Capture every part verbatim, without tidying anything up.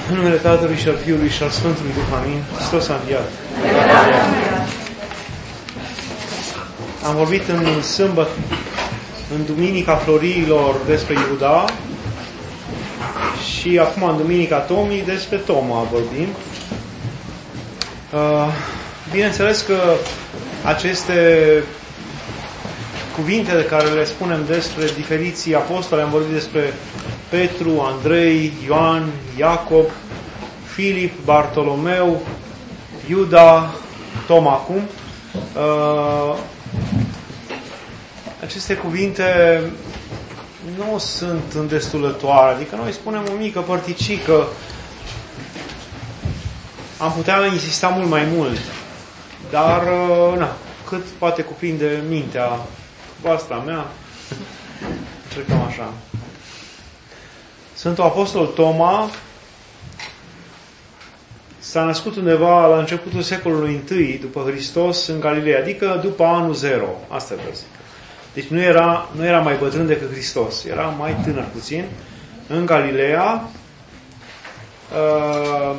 În numele Tatălui și al Fiului și al Sfântului Duh, amin. Hristos a înviat. Am vorbit în sâmbătă, în Duminica Florilor despre Iuda și acum în Duminica Tomii despre Toma vorbim. Bineînțeles că aceste cuvinte de care le spunem despre diferiții apostoli, am vorbit despre Petru, Andrei, Ioan, Iacob, Filip, Bartolomeu, Iuda, Toma acum. Aceste cuvinte nu sunt îndestulătoare, adică noi spunem o mică părticică, am putea insista mult mai mult, dar na, cât poate cuprinde mintea voastră mea, trecem așa. Sfântul Apostol Toma s-a născut undeva la începutul secolului I după Hristos în Galileea, adică după anul zero, asta vreau să zic. Deci nu era, nu era mai bătrân decât Hristos, era mai tânăr puțin, în Galileea. Uh,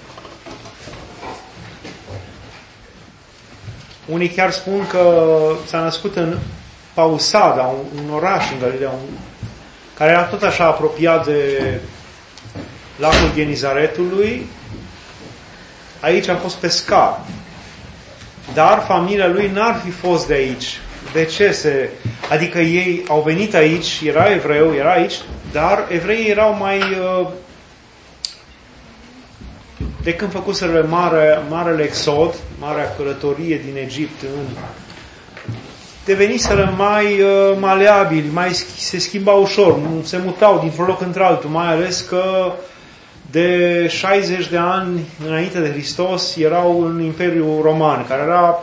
unii chiar spun că s-a născut în Pausada, un, un oraș în Galileea, un, care era tot așa apropiat de lacul Genizaretului. Aici a fost pescar. Dar familia lui n-ar fi fost de aici. De ce se... Adică ei au venit aici, era evreu, era aici, dar evreii erau mai... De când făcuseră mare, marele exod, marea călătorie din Egipt, în, deveniseră mai uh, maleabili, mai se schimbau ușor, se mutau dintr-un loc într-altul, mai ales că de șaizeci de ani înainte de Hristos erau în Imperiul Roman, care era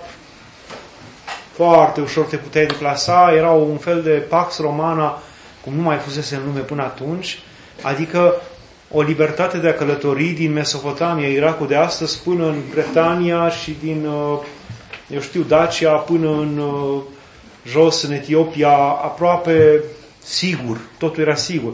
foarte ușor, te puteai deplasa, era un fel de pax romana, cum nu mai fusese în lume până atunci, adică o libertate de a călători din Mesopotamia, Irakul de astăzi, până în Bretania și din, eu știu, Dacia, până în jos, în Etiopia, aproape sigur, totul era sigur.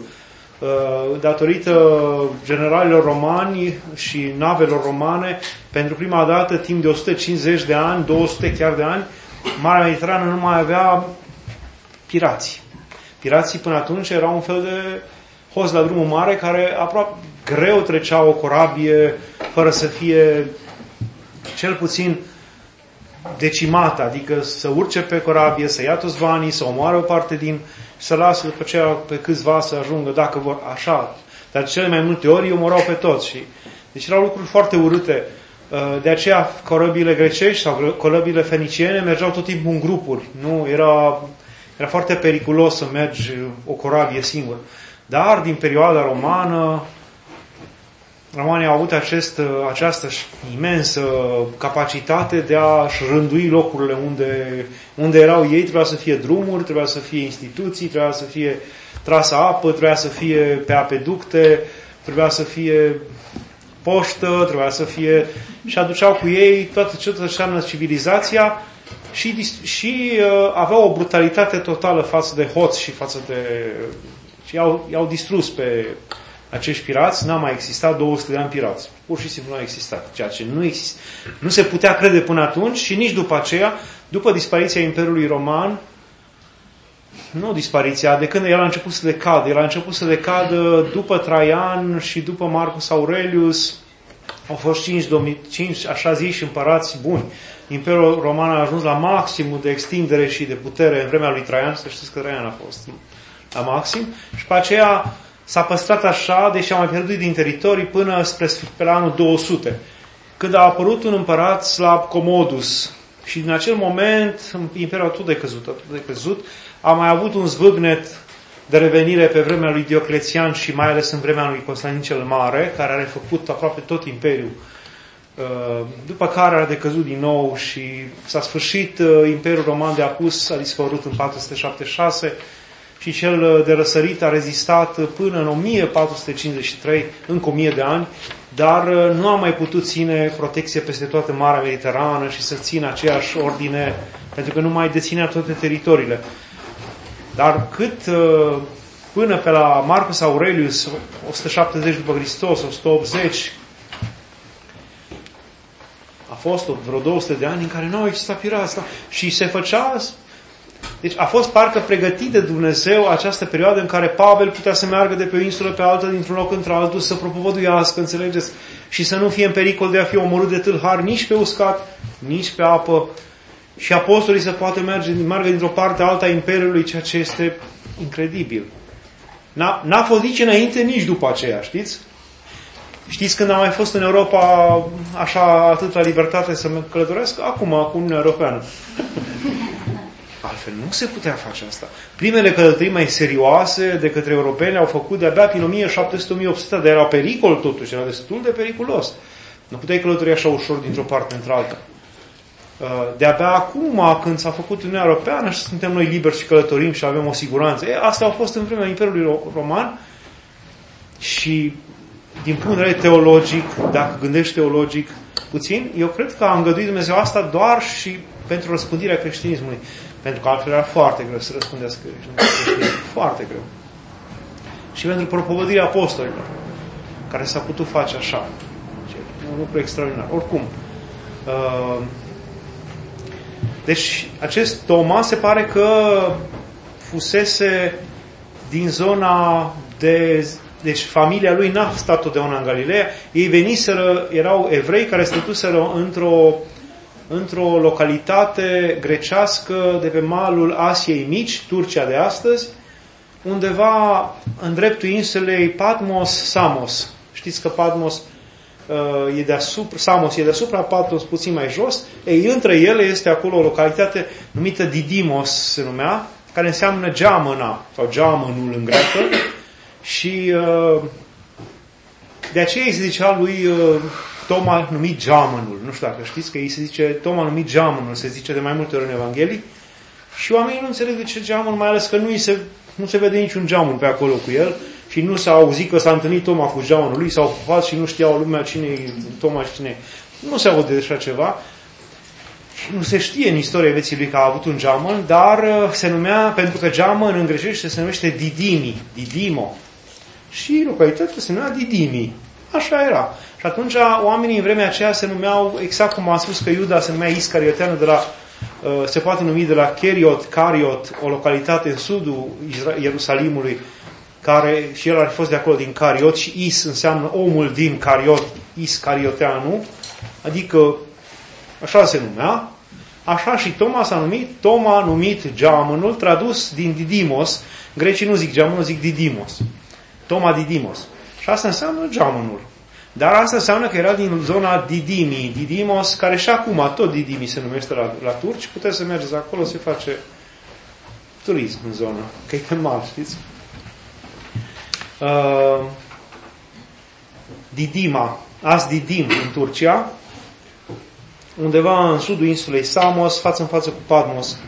Datorită generalilor romani și navelor romane, pentru prima dată, timp de o sută cincizeci de ani, două sute chiar de ani, Marea Mediterană nu mai avea pirați. Pirații până atunci erau un fel de hoți la drumul mare care aproape greu trecea o corabie fără să fie cel puțin decimată, adică să urce pe corabie, să ia toți banii, să omoare o parte din, să lasă după aceea pe câțiva să ajungă, dacă vor, așa. Dar cele mai multe ori îi omorau pe toți. Și, deci erau lucruri foarte urâte. De aceea corăbile grecești sau corăbile feniciene mergeau tot timpul în grupuri. Nu? Era, era foarte periculos să mergi o corabie singură. Dar din perioada romană, romanii au avut acest, această imensă capacitate de a-și rândui locurile unde, unde erau ei. Trebuia să fie drumuri, trebuia să fie instituții, trebuia să fie trasă apă, trebuia să fie pe apeducte, trebuia să fie poștă, trebuia să fie... Și aduceau cu ei toată ce înseamnă civilizația și, și uh, aveau o brutalitate totală față de hoți și față de... Și i-au, i-au distrus pe acești pirați. N-a mai existat două sute de ani pirați. Pur și simplu nu a existat. Ceea ce nu, exist, nu se putea crede până atunci și nici după aceea, după dispariția Imperiului Roman, nu dispariția, de când el a început să decadă. El a început să decadă după Traian și după Marcus Aurelius. Au fost cinci, cinci așa ziși împărați buni. Imperiul Roman a ajuns la maximul de extindere și de putere în vremea lui Traian. Să știți că Traian a fost la maxim. Și pe aceea s-a păstrat așa, deși a mai pierdut din teritorii până spre pe la anul două sute. Când a apărut un împărat Slav Comodus. Și din acel moment Imperiul a tot decăzut, a tot decăzut. A mai avut un zvâgnet de revenire pe vremea lui Dioclețian și mai ales în vremea lui Constantin cel Mare, care a refăcut aproape tot Imperiul. După care a decăzut din nou și s-a sfârșit Imperiul Roman de Apus, a dispărut în patru sute șaptezeci și șase și cel de răsărit a rezistat până în o mie patru sute cincizeci și trei, încă o mie de ani, dar nu a mai putut ține protecție peste toată Marea Mediterană și să țină aceeași ordine, pentru că nu mai deținea toate teritoriile. Dar cât până pe la Marcus Aurelius, o sută șaptezeci după Hristos, o sută optzeci, a fost vreo două sute de ani în care nu au existat pirați. Și se făcea... Deci a fost parcă pregătit de Dumnezeu această perioadă în care Pavel putea să meargă de pe o insulă pe altă, dintr-un loc într-altul, să propovăduiască, înțelegeți? Și să nu fie în pericol de a fi omorât de tâlhari nici pe uscat, nici pe apă. Și apostolii să poată merge, meargă dintr-o parte alta a Imperiului, ceea ce este incredibil. N-a, n-a fost nici înainte, nici după aceea, știți? Știți când am mai fost în Europa așa atâta libertate să mă călătoresc? Acum, cu Uniunea Europeană. Altfel nu se putea face asta. Primele călătorii mai serioase de către europeni au făcut de-abia prin o mie șapte sute - o mie opt sute, dar era pericol totuși, era destul de periculos. Nu puteai călători așa ușor dintr-o parte într-alta. De-abia acum, când s-a făcut Uniunea Europeană și suntem noi liberi și călătorim și avem o siguranță. E, astea au fost în vremea Imperiului Roman și din punct de vedere teologic, dacă gândești teologic puțin, eu cred că a îngăduit Dumnezeu asta doar și pentru răspândirea creștinismului. Pentru că altfel era foarte greu să răspundească creștinismul. Foarte greu. Și pentru propovăduirea apostolilor, care s-a putut face așa. Un lucru extraordinar. Oricum, deci acest Toma se pare că fusese din zona de... Deci familia lui n-a stat totdeauna în Galileea. Ei veniseră, erau evrei care stătuseră într-o, într-o localitate grecească de pe malul Asiei Mici, Turcia de astăzi, undeva în dreptul insulei Patmos, Samos. Știți că Patmos uh, e deasupra, Samos e deasupra, Patmos puțin mai jos. Ei, între ele este acolo o localitate numită Didimos, se numea, care înseamnă geamăna, sau geamănul în greacă. Și uh, de aceea îi se zicea lui uh, Toma numit geamănul. Nu știu dacă știți că îi se zice Toma numit geamănul, se zice de mai multe ori în Evanghelii. Și oamenii nu înțeleg de ce geamănul, mai ales că nu, se, nu se vede niciun geamănul pe acolo cu el și nu s-a auzit că s-a întâlnit Toma cu geamănul lui, s-au ocupat și nu știau lumea cine e Toma și cine e. Nu se aude de așa ceva. Și nu se știe în istoria vieții lui că a avut un geamăn, dar uh, se numea, pentru că geamăn în grecește se numește Didimi, Didimo. Și localitatea se numea Didimi. Așa era. Și atunci oamenii în vremea aceea se numeau, exact cum am spus că Iuda se numea Iscarioteană, de la, uh, se poate numi de la Cheriot, Cariot, o localitate în sudul Ierusalimului, care și el ar fi fost de acolo din Cariot și Is înseamnă omul din Cariot, Iscarioteanu, adică așa se numea. Așa și Toma s-a numit, Toma numit geamănul, tradus din Didimos. Grecii nu zic geamănul, zic Didimos. Toma Didimos. Și asta înseamnă geamănul. Dar asta înseamnă că era din zona Didimi, Didimos, care și acum tot Didimi se numește la, la turci. Puteți să mergeți acolo, se face turism în zonă. Că e pe mal, știți? Uh, Didima, azi Didim în Turcia, undeva în sudul insulei Samos, față în față cu Patmos,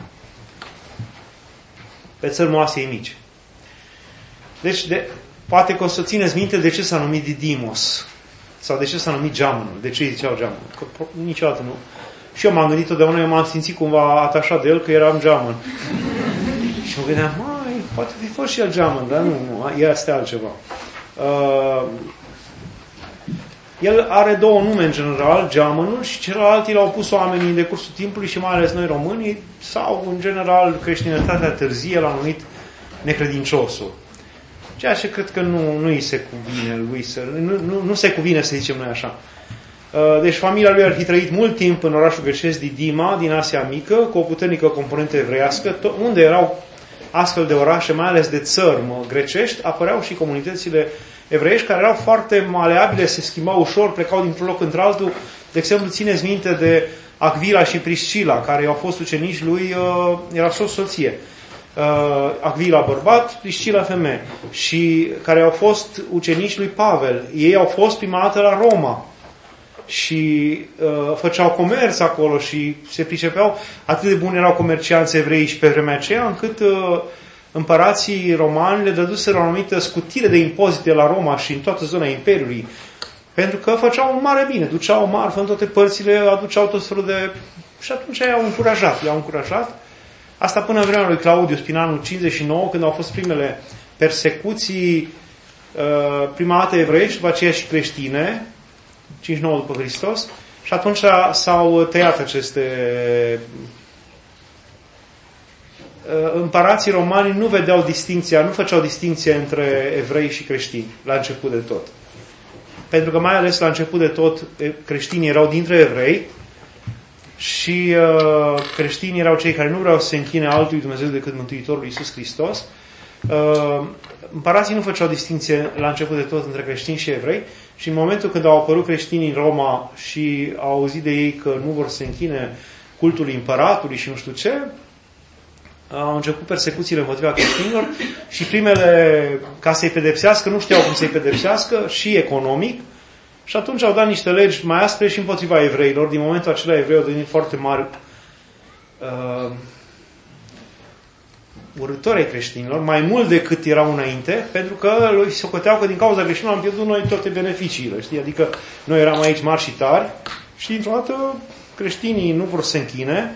pe țărmul Asiei Mici. Deci, de, poate că o să țineți minte de ce s-a numit Didimos, sau de ce s-a numit geamănul, de ce îi ziceau geamănul. Că niciodată nu. Și eu m-am gândit totdeauna, eu m-am simțit cumva atașat de el, că eram geamăn. Și mă gândeam, mai, poate fi fost și el geamăn, dar nu, nu, este altceva. Uh, El are două nume în general, geamănul, și celălalt l-au pus oamenii în decursul timpului și mai ales noi românii, sau în general creștinătatea târzie l-a numit necredinciosul. Ceea ce cred că nu, nu îi se cuvine lui să, nu, nu, nu se cuvine să zicem noi așa. Deci familia lui ar fi trăit mult timp în orașul grecesc Didima, din Asia Mică, cu o puternică componentă evreiască, unde erau astfel de orașe, mai ales de țărm grecești, apăreau și comunitățile evreiești care erau foarte maleabile, se schimbau ușor, plecau dintr-un loc într-altul. De exemplu, țineți minte de Aquila și Priscila, care au fost ucenici lui, uh, era soț-soție. Uh, Aquila bărbat, Priscila femeie. Și care au fost ucenici lui Pavel. Ei au fost prima dată la Roma. Și uh, făceau comerț acolo și se pricepeau. Atât de buni erau comercianți evrei și pe vremea aceea, încât uh, împărații romani le dăduseră o anumită scutire de impozite la Roma și în toată zona Imperiului, pentru că făceau un mare bine, duceau marfă în toate părțile, aduceau tot felul de... Și atunci i-au încurajat, i-au încurajat. Asta până în vremea lui Claudius, prin anul cincizeci și nouă, când au fost primele persecuții prima dată evreiești, după aceea și creștine, cincizeci și nouă după Hristos, și atunci s-au tăiat aceste... Împărații romani nu vedeau distinția, nu făceau distinție între evrei și creștini, la început de tot. Pentru că mai ales la început de tot creștinii erau dintre evrei și uh, creștinii erau cei care nu vreau să se închine altui Dumnezeu decât Mântuitorul Iisus Hristos. Uh, împărații nu făceau distinție la început de tot între creștini și evrei și în momentul când au apărut creștinii în Roma și au auzit de ei că nu vor să se închine cultului împăratului și nu știu ce, au început persecuțiile împotriva creștinilor și primele, ca să-i pedepsească, nu știau cum să-i pedepsească și economic și atunci au dat niște legi mai aspre și împotriva evreilor. Din momentul acela evrei au devenit foarte mari uh, urâtori ai creștinilor, mai mult decât erau înainte, pentru că lui socoteau că din cauza creștinilor am pierdut noi toate beneficiile, știi? Adică noi eram aici mari și tari și dintr-o dată creștinii nu vor să se închine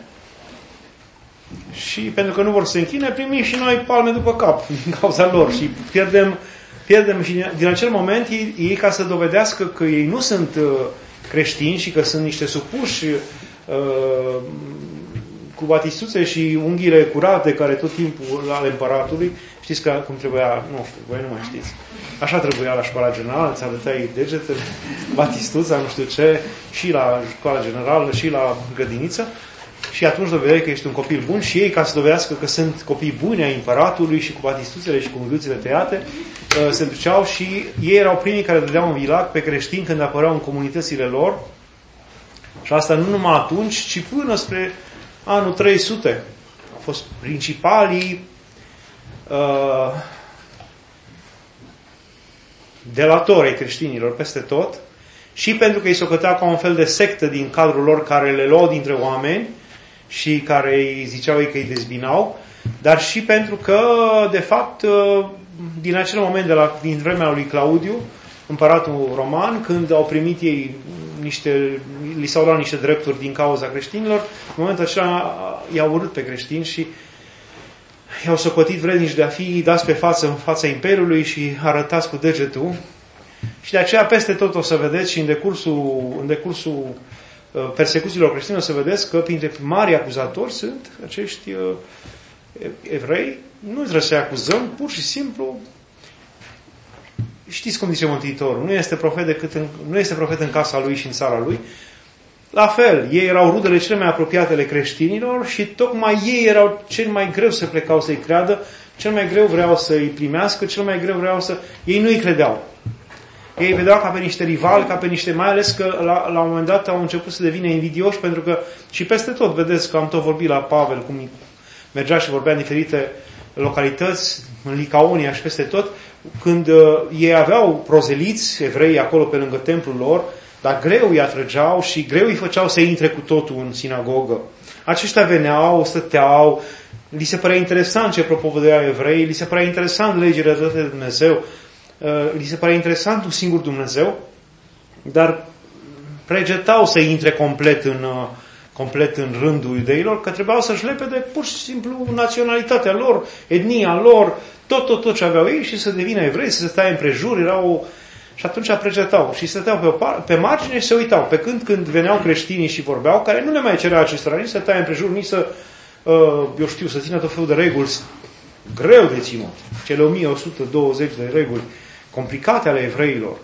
și pentru că nu vor să se închine, primim și noi palme după cap din cauza lor și pierdem, pierdem și din acel moment ei, ei ca să dovedească că ei nu sunt uh, creștini și că sunt niște supuși uh, cu batistuțe și unghiile curate care tot timpul ale împăratului, știți că cum trebuia, nu știu, voi nu mai știți, așa trebuia la școala generală, îți arătai degetele, batistuța, nu știu ce, și la școala generală, și la grădiniță. Și atunci dovedeai că ești un copil bun și ei, ca să dovedească că sunt copii buni ai împăratului și cu batistuțele și cu unghiuțele tăiate, se duceau și ei erau primii care dădeau un vilac pe creștini când apăreau în comunitățile lor. Și asta nu numai atunci, ci până spre anul trei sute. Au fost principalii uh, delatori ai creștinilor peste tot și pentru că îi socătea ca un fel de sectă din cadrul lor care le luau dintre oameni și care îi ziceau ei că îi dezbinau, dar și pentru că, de fapt, din acel moment, de la, din vremea lui Claudiu, împăratul roman, când au primit ei niște, li s-au luat niște drepturi din cauza creștinilor, în momentul acela i-au urât pe creștini și i-au socotit vrednici de a fi dați pe față în fața Imperiului și arătați cu degetul. Și de aceea peste tot o să vedeți și în decursul, în decursul persecuțiilor creștine o să vedeți că printre mari acuzatori sunt acești uh, evrei. Nu trebuie să-i acuzăm, pur și simplu știți cum zice Mântuitorul, nu este profet decât în, nu este profet în casa lui și în țara lui. La fel, ei erau rudele cele mai apropiate ale creștinilor și tocmai ei erau cel mai greu să plecau să-i creadă, cel mai greu vreau să-i primească, cel mai greu vreau să... Ei nu-i credeau. Ei vedeau ca pe niște rivali, ca pe niște, mai ales că la, la un moment dat au început să devină invidioși, pentru că și peste tot, vedeți că am tot vorbit la Pavel, cum mergea și vorbea în diferite localități, în Licaonia și peste tot, când uh, ei aveau prozeliți evrei acolo pe lângă templul lor, dar greu îi atrăgeau și greu îi făceau să intre cu totul în sinagogă. Aceștia veneau, stăteau, li se părea interesant ce propovăduiau evrei, li se părea interesant legile date de Dumnezeu, li se părea interesant un singur Dumnezeu, dar pregetau să intre complet în, complet în rândul iudeilor, că trebuiau să-și lepede pur și simplu naționalitatea lor, etnia lor, tot, tot, tot ce aveau ei și să devină evrei, să se stea împrejur, erau... Și atunci pregetau și stăteau pe, pe margine și se uitau. Pe când, când veneau creștinii și vorbeau, care nu le mai cerea acestora nici să stea împrejur, nici să, eu știu, să țină tot felul de reguli greu de ținut. Cele o mie o sută douăzeci de reguli complicate ale evreilor.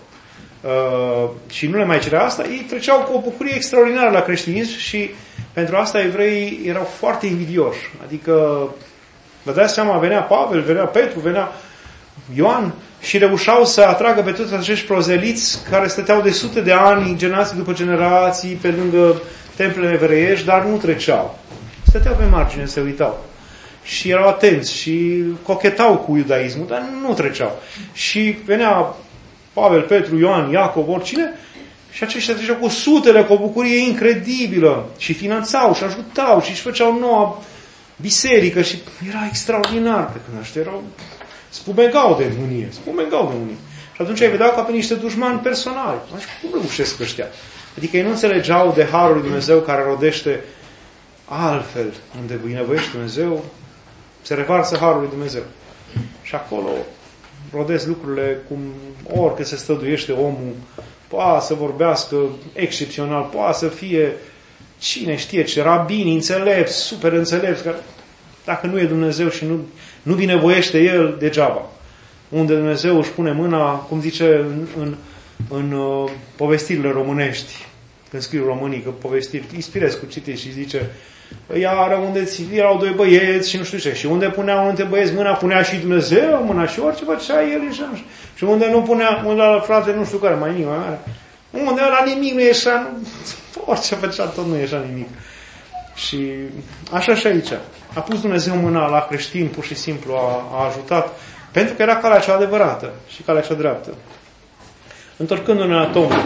Uh, și nu le mai cerea asta, ei treceau cu o bucurie extraordinară la creștinism și pentru asta evreii erau foarte invidioși. Adică, vă dați seama, venea Pavel, venea Petru, venea Ioan și reușeau să atragă pe toți acești prozeliți care stăteau de sute de ani, generații după generații, pe lângă templele evreiești, dar nu treceau. Stăteau pe margine, se uitau. Și erau atenți și cochetau cu iudaismul, dar nu treceau. Și venea Pavel, Petru, Ioan, Iacov, oricine, și aceștia treceau cu sutele, cu o bucurie incredibilă. Și finanțau, și ajutau, și își făceau noua biserică și era extraordinar pe când ăștia erau, spumegau de mânie, spumegau de mânie. Și atunci ai vedeau ca pe niște dușmani personali. Deci cum reușesc ăștia? Adică ei nu înțelegeau de harul lui Dumnezeu care rodește altfel, unde binăvoiește Dumnezeu, se revarsă harul lui Dumnezeu. Și acolo rodesc lucrurile cum orică se stăduiește omul, poate să vorbească excepțional, poate să fie cine știe ce, rabini înțelepți, super înțelepți, care dacă nu e Dumnezeu și nu, nu binevoiește El, degeaba. Unde Dumnezeu își pune mâna, cum zice în, în, în uh, povestirile românești, când scriu românii că povestiri, inspirez cu citiți și zice, iar unde erau doi băieți și nu știu ce, și unde punea unul dintre băieți mâna, punea și Dumnezeu mâna și orice făcea el și, și unde nu punea, unde la frate nu știu care, mai nimic, mai mare, unde la nimic nu ieșea, nu, orice făcea tot nu ieșea nimic. Și așa și aici. A pus Dumnezeu mâna la creștin, pur și simplu a, a ajutat, pentru că era calea cea adevărată și calea cea dreaptă. Întorcându-ne la Toma.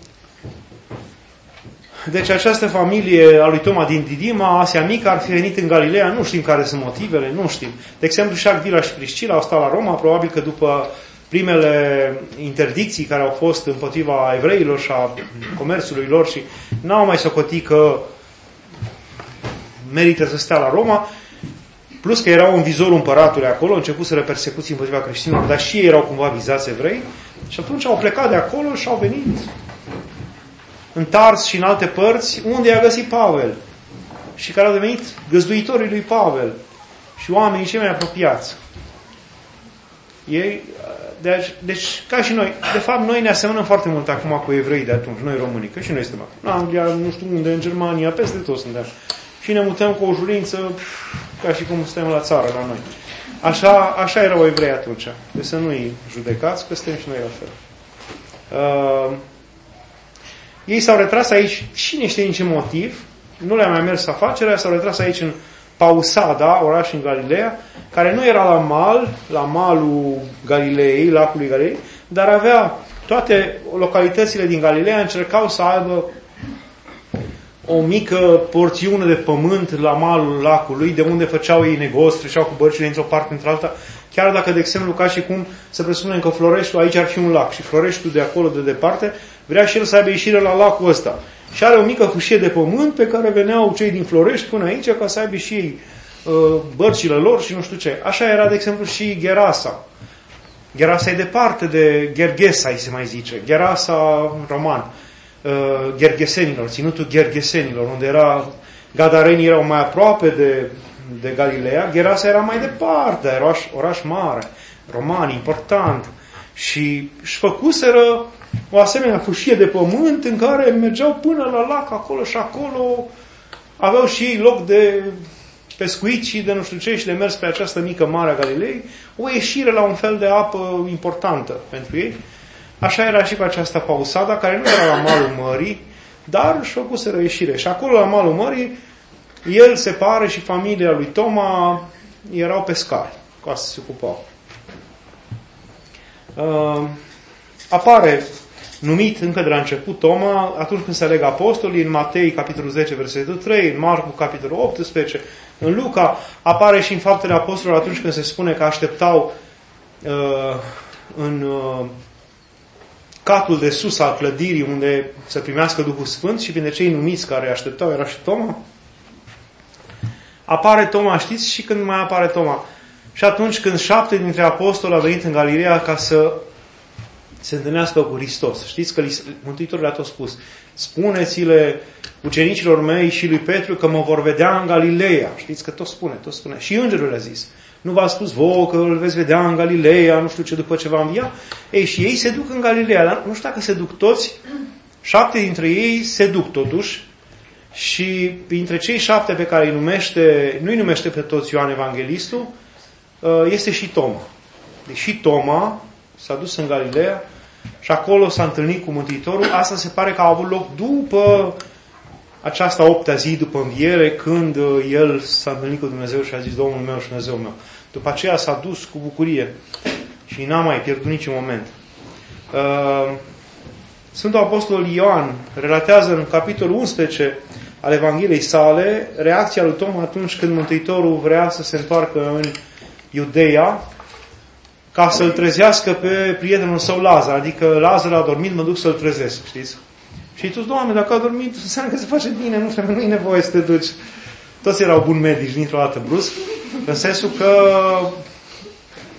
Deci această familie a lui Toma din Didima, Asia Mică, ar fi venit în Galileea, nu știm care sunt motivele, nu știm. De exemplu, și Agvila și Priscila au stat la Roma, probabil că după primele interdicții care au fost împotriva evreilor și a comerțului lor și n-au mai socotit că merită să stea la Roma, plus că erau în vizorul împăratului acolo, începuseră persecuții împotriva creștinilor, dar și ei erau cumva vizați evrei, și atunci au plecat de acolo și au venit în Tars și în alte părți, unde i-a găsit Pavel și care au devenit găzduitorii lui Pavel și oamenii cei mai apropiați. Ei, deci, deci, ca și noi, de fapt, noi ne asemănăm foarte mult acum cu evrei de atunci, noi românii, că și noi suntem în Anglia, nu știu unde, în Germania, peste tot suntem. Și ne mutăm cu o ușurință, ca și cum suntem la țară, la noi. Așa, așa erau evrei atunci. Deci să nu-i judecați, că suntem și noi la fel. Uh, ei s-au retras aici, cine știe din ce motiv, nu le-a mai mers afacerea, s-au retras aici în Pausada, oraș în Galileea, care nu era la mal, la malul Galilei, lacului Galilei, dar avea toate localitățile din Galileea, încercau să aibă o mică porțiune de pământ la malul lacului, de unde făceau ei negoți, treceau cu bărcile într-o parte într-alta, chiar dacă, de exemplu, ca și cum să presupunem că Floreștiul aici ar fi un lac și Floreștiul de acolo, de departe, vrea și el să aibă ieșire la lacul ăsta. Și are o mică fâșie de pământ pe care veneau cei din Florești până aici ca să aibă și ei uh, bărcile lor și nu știu ce. Așa era, de exemplu, și Gerasa. Gerasa e departe de Gergesa, îi se mai zice. Gerasa roman. Uh, Gergesenilor, ținutul Gergesenilor, unde era Gadarenii erau mai aproape de, de Galileea, Gerasa era mai departe, era oraș, oraș mare, roman, important. Și își făcuseră o asemenea fâșie de pământ în care mergeau până la lac acolo și acolo aveau și ei loc de pescuit și de nu știu ce și de mers pe această mică mare a Galilei, o ieșire la un fel de apă importantă pentru ei. Așa era și cu această Pausada, care nu era la malul mării, dar își făcuseră ieșire. Și acolo, la malul mării, el se pare și familia lui Toma erau pescari, ca să se ocupau. Uh, apare numit încă de la început Toma, atunci când se aleg apostolii, în Matei, capitolul zece, versetul trei, în Marcu, capitolul optsprezece, în Luca, apare și în Faptele Apostolilor atunci când se spune că așteptau uh, în uh, catul de sus al clădirii unde să primească Duhul Sfânt și printre cei numiți care așteptau era și Toma. Apare Toma, știți, și când mai apare Toma? Și atunci când șapte dintre apostoli au venit în Galileea ca să se întâlnească cu Hristos. Știți că Mântuitorul le-a tot spus: spuneți-le ucenicilor mei și lui Petru că mă vor vedea în Galileea. Știți că tot spune, tot spune. Și îngerul le-a zis: nu v-a spus vouă că îl veți vedea în Galileea, nu știu ce, după ce va învia? Ei, și ei se duc în Galileea, dar nu știu dacă se duc toți, șapte dintre ei se duc totuși și printre cei șapte pe care îi numește, nu îi numește pe toți Ioan Evanghelistul, este și Toma. Deci și Toma s-a dus în Galileea și acolo s-a întâlnit cu Mântuitorul. Asta se pare că a avut loc după această opta zi, după înviere, când el s-a întâlnit cu Dumnezeu și a zis: Domnul meu și Dumnezeu meu. După aceea s-a dus cu bucurie și n-a mai pierdut niciun moment. Sfântul Apostol Ioan relatează în capitolul unsprezece al Evangheliei sale reacția lui Toma atunci când Mântuitorul vrea să se întoarcă în Iudeea ca să-l trezească pe prietenul său Lazar. Adică Lazar a dormit, mă duc să-l trezesc, știți? Și tu, Doamne, dacă a dormit, înseamnă că se face bine, nu știu, nu e nevoie să te duci. Toți erau buni medici dintr-o dată brusc, în sensul că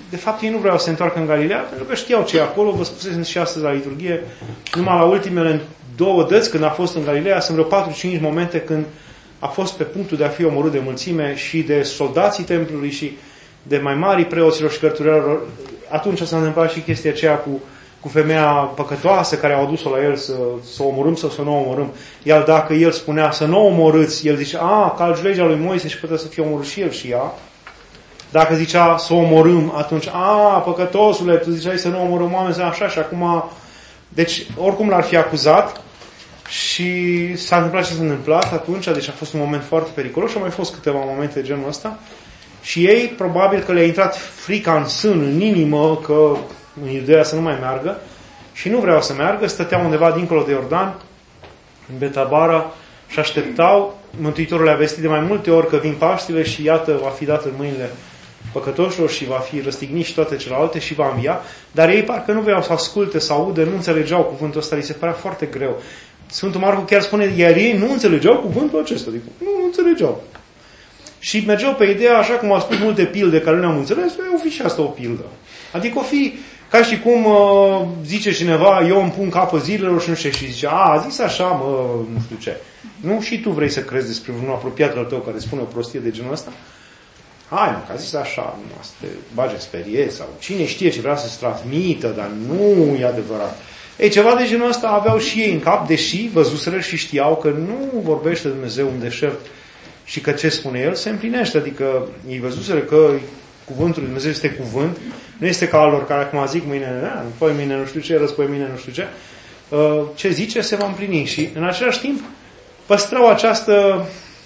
de fapt ei nu vreau să se întoarcă în Galileea, pentru că știau ce e acolo, vă spusesem și astăzi la liturghie, numai la ultimele două dăți când a fost în Galileea, sunt vreo patru-cinci momente când a fost pe punctul de a fi omorât de mulțime și de soldații templului și de mai mari preoților și cărturarilor. Atunci s-a întâmplat și chestia aceea cu, cu femeia păcătoasă care au adus-o la el să, să omorâm sau să nu o omorâm. Iar dacă el spunea să nu o omorâți, el zice, a, calci legea lui Moise și putea să fie omorât și el și ea. Dacă zicea să o omorâm, atunci, a, păcătosule, tu ziceai să nu omorâm oameni, să așa și acum... Deci, oricum l-ar fi acuzat și s-a întâmplat ce s-a întâmplat atunci, deci a fost un moment foarte periculos și au mai fost câteva momente de genul ăsta. Și ei, probabil că le-a intrat frica în sân, în inimă, că în Iudeea să nu mai meargă și nu vreau să meargă, stăteau undeva dincolo de Iordan, în Betabara, și așteptau. Mântuitorul le-a vestit de mai multe ori că vin Paștile și iată, va fi dat în mâinile păcătoșilor și va fi răstignit și toate celelalte și va învia, dar ei parcă nu voiau să asculte, să audă, nu înțelegeau cuvântul ăsta, li se părea foarte greu. Sfântul Marcu chiar spune, iar ei nu înțelegeau cuvântul acesta, adică nu, nu înțelegeau. Și mergeau pe ideea, așa cum au spus multe pilde care nu ne-am înțeles, o fi și asta o pildă. Adică o fi ca și cum uh, zice cineva, eu îmi pun capă zilelor și nu știu, și zice, a, a zis așa, mă, nu știu ce. Nu? Și tu vrei să crezi despre un apropiat al tău care spune o prostie de genul ăsta? Hai, mă, că a zis așa, nu, să te bagi în sperie, sau cine știe ce vrea să-ți transmită, dar nu e adevărat. Ei, ceva de genul ăsta aveau și ei în cap, deși văzuseră și știau că nu vorbește Dumnezeu în deșert și că ce spune El se împlinește. Adică ei văzuseră că cuvântul lui Dumnezeu este cuvânt, nu este ca al lor care acum zic mâine, păi mâine nu știu ce, răspoi mâine nu știu ce. Ce zice se va împlini și în același timp păstrau această...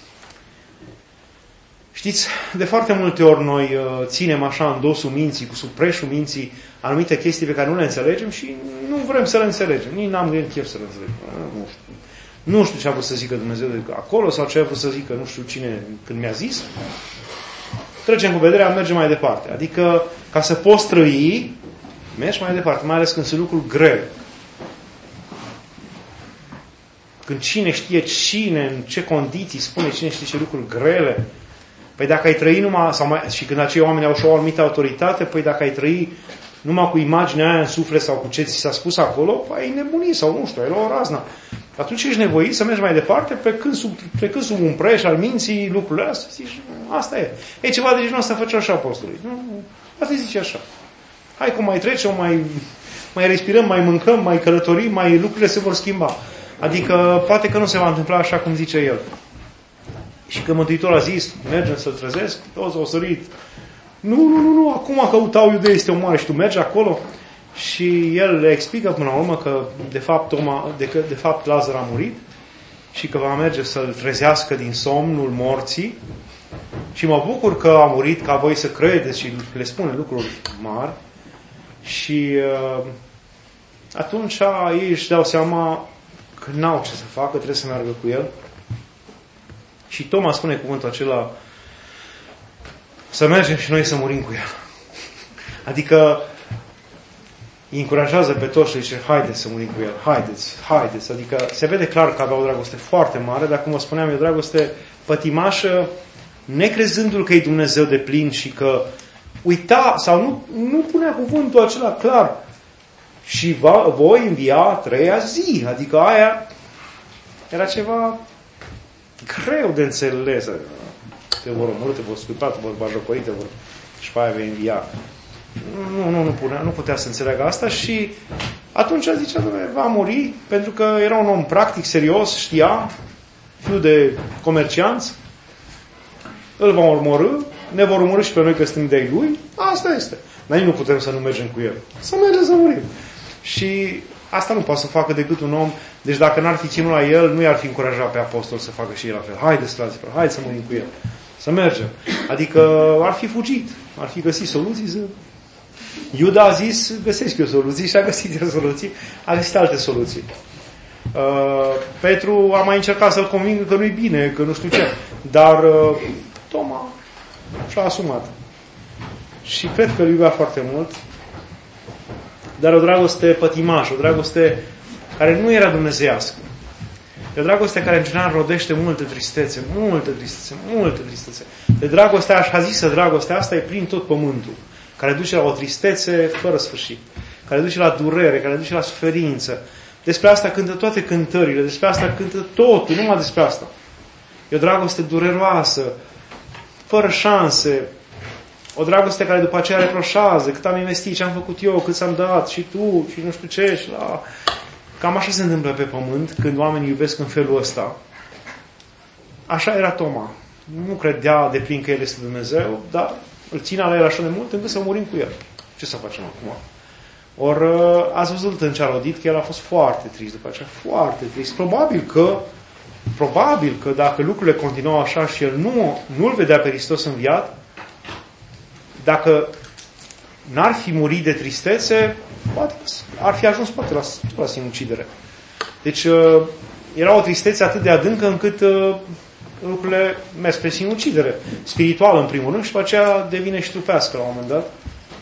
Știți, de foarte multe ori noi ținem așa în dosul minții, cu sub preșul minții, anumite chestii pe care nu le înțelegem și nu vrem să le înțelegem. Nici n-am gândit chef să le înțelegem. Nu știu. Nu știu ce a vrut să zică Dumnezeu de acolo sau ce a vrut să zică nu știu cine când mi-a zis. Trecem cu vederea, mergem mai departe. Adică, ca să poți trăi, mergi mai departe, mai ales când sunt lucruri grele. Când cine știe cine, în ce condiții spune cine știe ce lucruri grele. Păi dacă ai trăi numai, sau mai, și când acei oameni au și o anumită autoritate, păi dacă ai trăi numai cu imaginea aia în suflet sau cu ce ți s-a spus acolo, păi ai nebunit sau nu știu, ai luat o razna. Atunci ești nevoit să mergi mai departe, plecând sub, plecând sub un preș al minții lucrurile astea, zici, asta e. Ei, ceva de genul ăsta făceau și apostolii. Nu, asta zice așa. Hai că mai trecem, mai, mai respirăm, mai mâncăm, mai călătorim, mai lucrurile se vor schimba. Adică poate că nu se va întâmpla așa cum zice el. Și că Mântuitorul a zis, mergem să-l trezesc, toți au sărit. Nu, nu, nu, nu, acum căutau iudeii să te omoare și tu mergi acolo. Și el le explică până la urmă că de fapt, Toma, de, că, de fapt Lazar a murit și că va merge să-l trezească din somnul morții. Și mă bucur că a murit ca voi să credeți și le spune lucruri mari. Și uh, atunci ei își dau seama că n-au ce să facă, trebuie să meargă cu el. Și Toma spune cuvântul acela, să mergem și noi să murim cu el. Adică îi încurajează pe toți și zice, haideți să murim cu el, haideți, haideți. Adică se vede clar că avea o dragoste foarte mare, dar cum vă spuneam, e o dragoste pătimașă, necrezându-l că e Dumnezeu de plin și că uita, sau nu, nu punea cuvântul acela clar. Și va, voi învia a treia zi. Adică aia era ceva greu de înțeles. Te vor omorâ, te vor scuipa, te vor bajocori, te vor... și pe aia vei învia. Nu, nu, nu, punea, nu putea să înțeleagă asta și atunci zicea, va muri, pentru că era un om practic, serios, știa, fiu de comercianți, îl va omorâ, ne vor omorâ și pe noi că suntem de-ai lui, asta este. Dar nici nu putem să nu mergem cu el. Să mergem să murim. Și asta nu poate să facă decât un om. Deci dacă n-ar fi ținut la el, nu i-ar fi încurajat pe apostol să facă și el la fel. Haideți, fraților, haideți să murim cu el. Să mergem. Adică ar fi fugit. Ar fi găsit soluții. Să... Iuda a zis, găsesc eu soluții și a găsit el soluții. A găsit alte soluții. Uh, Petru a mai încercat să-l convingă că nu-i bine, că nu știu ce. Dar uh, Toma și-a asumat. Și cred că îl iubea foarte mult. Dar o dragoste pătimașă, o dragoste care nu era dumnezeiască. E o dragoste care în general rodește multe tristețe, multe tristețe, multe tristețe. De dragostea, așa zisă, dragostea asta e prin tot pământul. care duce la o tristețe fără sfârșit, care duce la durere, care duce la suferință. Despre asta cântă toate cântările, despre asta cântă totul, numai despre asta. E o dragoste dureroasă, fără șanse, o dragoste care după aceea reproșează cât am investit, ce am făcut eu, cât s-am dat, și tu, și nu știu ce, și la... Cam așa se întâmplă pe pământ când oamenii iubesc în felul ăsta. Așa era Toma. Nu credea de plin că el este Dumnezeu, dar îl ținea la el așa de mult încât să murim cu el. Ce să facem acum? Ori ați văzut în ce a rodit că el a fost foarte trist după aceea, foarte trist. Probabil că, probabil că dacă lucrurile continuau așa și el nu, nu-l vedea pe Hristos înviat, dacă n-ar fi murit de tristețe, poate ar fi ajuns poate la, la sinucidere. Deci era o tristețe atât de adâncă încât lucrurile merg spre sinucidere. Spirituală în primul rând și după aceea devine și trupească la un moment dat.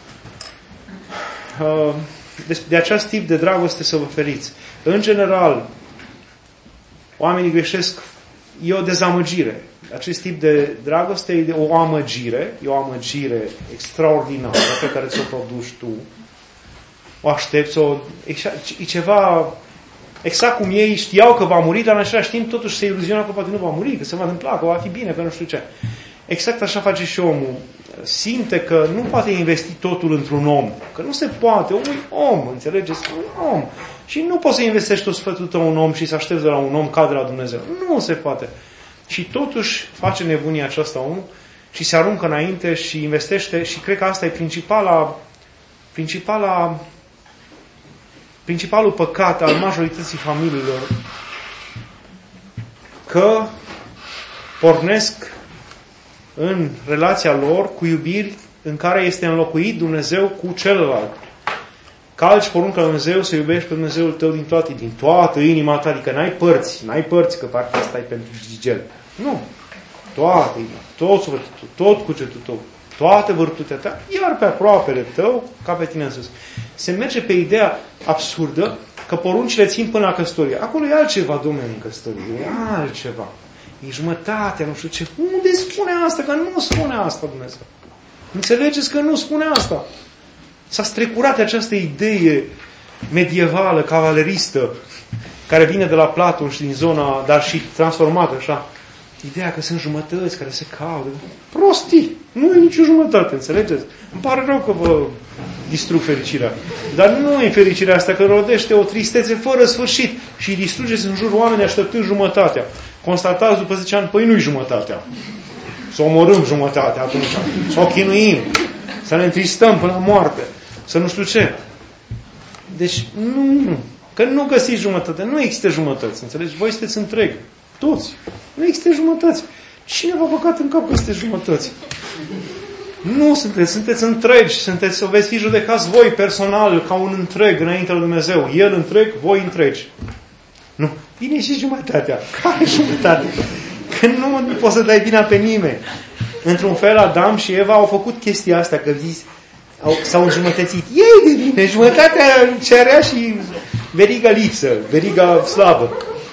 De acest tip de dragoste să vă feriți. În general, oamenii greșesc, e o dezamăgire. Acest tip de dragoste e o amăgire, e o amăgire extraordinară pe care ți-o produci tu. O aștepți, o, e ceva exact cum ei știau că va muri, dar în același timp totuși se iluziona că poate nu va muri, că se va întâmpla, că va fi bine, că nu știu ce. Exact așa face și omul. Simte că nu poate investi totul într-un om. Că nu se poate. Omul e om, înțelegeți? Un om. Și nu poți să investești tot sfătul tău în om și să aștepți de la un om ca de la Dumnezeu. Nu se poate. Și totuși face nebunia aceasta omul și se aruncă înainte și investește și cred că asta e principala, principala, principalul păcat al majorității familiilor. Că pornesc în relația lor cu iubiri în care este înlocuit Dumnezeu cu celălalt. Calci porunca lui Dumnezeu să iubești pe Dumnezeul tău din toate, din toată inima ta, adică n-ai părți, n-ai părți, că parcă asta e pentru gigel. Nu. Toată inima, tot sufletul tău, tot cugetul tău, toată vârtutea ta, iar pe aproapele tău, ca pe tine în sus. Se merge pe ideea absurdă că poruncile țin până la căsătorie. Acolo e altceva, Domnule, în căsătorie. E altceva. E jumătatea, nu știu ce. Unde spune asta? Că nu spune asta, Dumnezeu. Înțelegeți că nu spune asta. S-a strecurat această idee medievală, cavaleristă, care vine de la Platon și din zona, dar și transformată așa. Ideea că sunt jumătăți care se caută. Prostii! Nu e nicio jumătate, înțelegeți? Îmi pare rău că vă distrug fericirea. Dar nu e fericirea asta, că rodește o tristețe fără sfârșit și îi distrugeți în jur oamenii așteptând jumătatea. Constatați după zece ani, păi nu-i jumătatea. Să omorâm jumătatea atunci. Să o chinuim. Să ne întristăm până la moarte. Să nu știu ce. Deci, nu, nu. Că nu găsiți jumătate. Nu există jumătăți. Înțelegi? Voi sunteți întregi. Toți. Nu există jumătăți. Cine v-a băgat în cap că sunteți jumătăți? Nu sunteți. Sunteți întregi. Sunteți, o veți fi judecați voi personal ca un întreg înaintea lui Dumnezeu. El întreg, voi întregi. Nu. Vine și jumătatea. Care jumătate? Că nu, nu poți să dai vina pe nimeni. Într-un fel, Adam și Eva au făcut chestia asta, că zis, au, s-au înjumătățit. Ei de vine, jumătatea cerea și veriga lipsă, veriga slabă.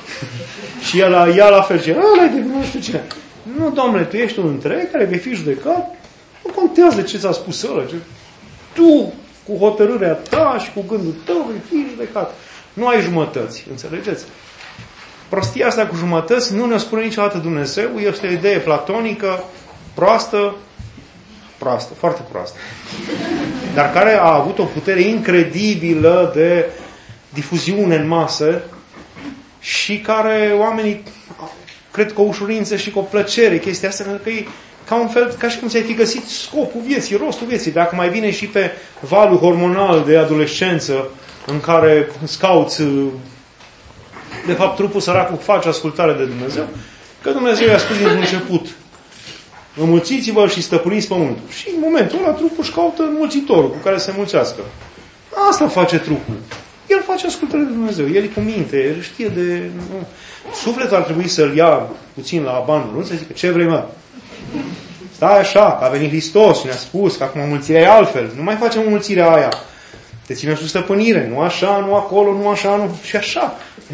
Și ea, ea la fel, și ăla de vine, nu știu cine. Nu, Doamne, tu ești un întreg care vei fi judecat. Nu contează ce ți-a spus ăla. Ce... Tu, cu hotărârea ta și cu gândul tău, vei fi judecat. Nu ai jumătăți, înțelegeți? Prostia asta cu jumătăți nu ne-o spune niciodată Dumnezeu. Este o idee platonică, proastă, proastă, foarte proastă. Dar care a avut o putere incredibilă de difuziune în masă și care oamenii cred că o ușurință și cu o plăcere chestia asta, pentru că e ca un fel, ca și cum ți-ai fi găsit scopul vieții, rostul vieții. Dacă mai vine și pe valul hormonal de adolescență în care îți cauți de fapt trupul săracul face ascultare de Dumnezeu, că Dumnezeu i-a spus din început: înmulțiți-vă și stăpâniți pământul. Și în momentul ăla trupul își caută înmulțitorul cu care să se mulțească. Asta face trupul. El face ascultare de Dumnezeu. El e cu minte, el știe de... Nu. Sufletul ar trebui să-l ia puțin la banul lung, să zică: ce vrei, mă? Stai așa, că a venit Hristos și ne-a spus că acum mulțirea e altfel. Nu mai facem mulțirea aia. Te ținem sub stăpânire. Nu așa, nu acolo, nu așa, nu... Și așa.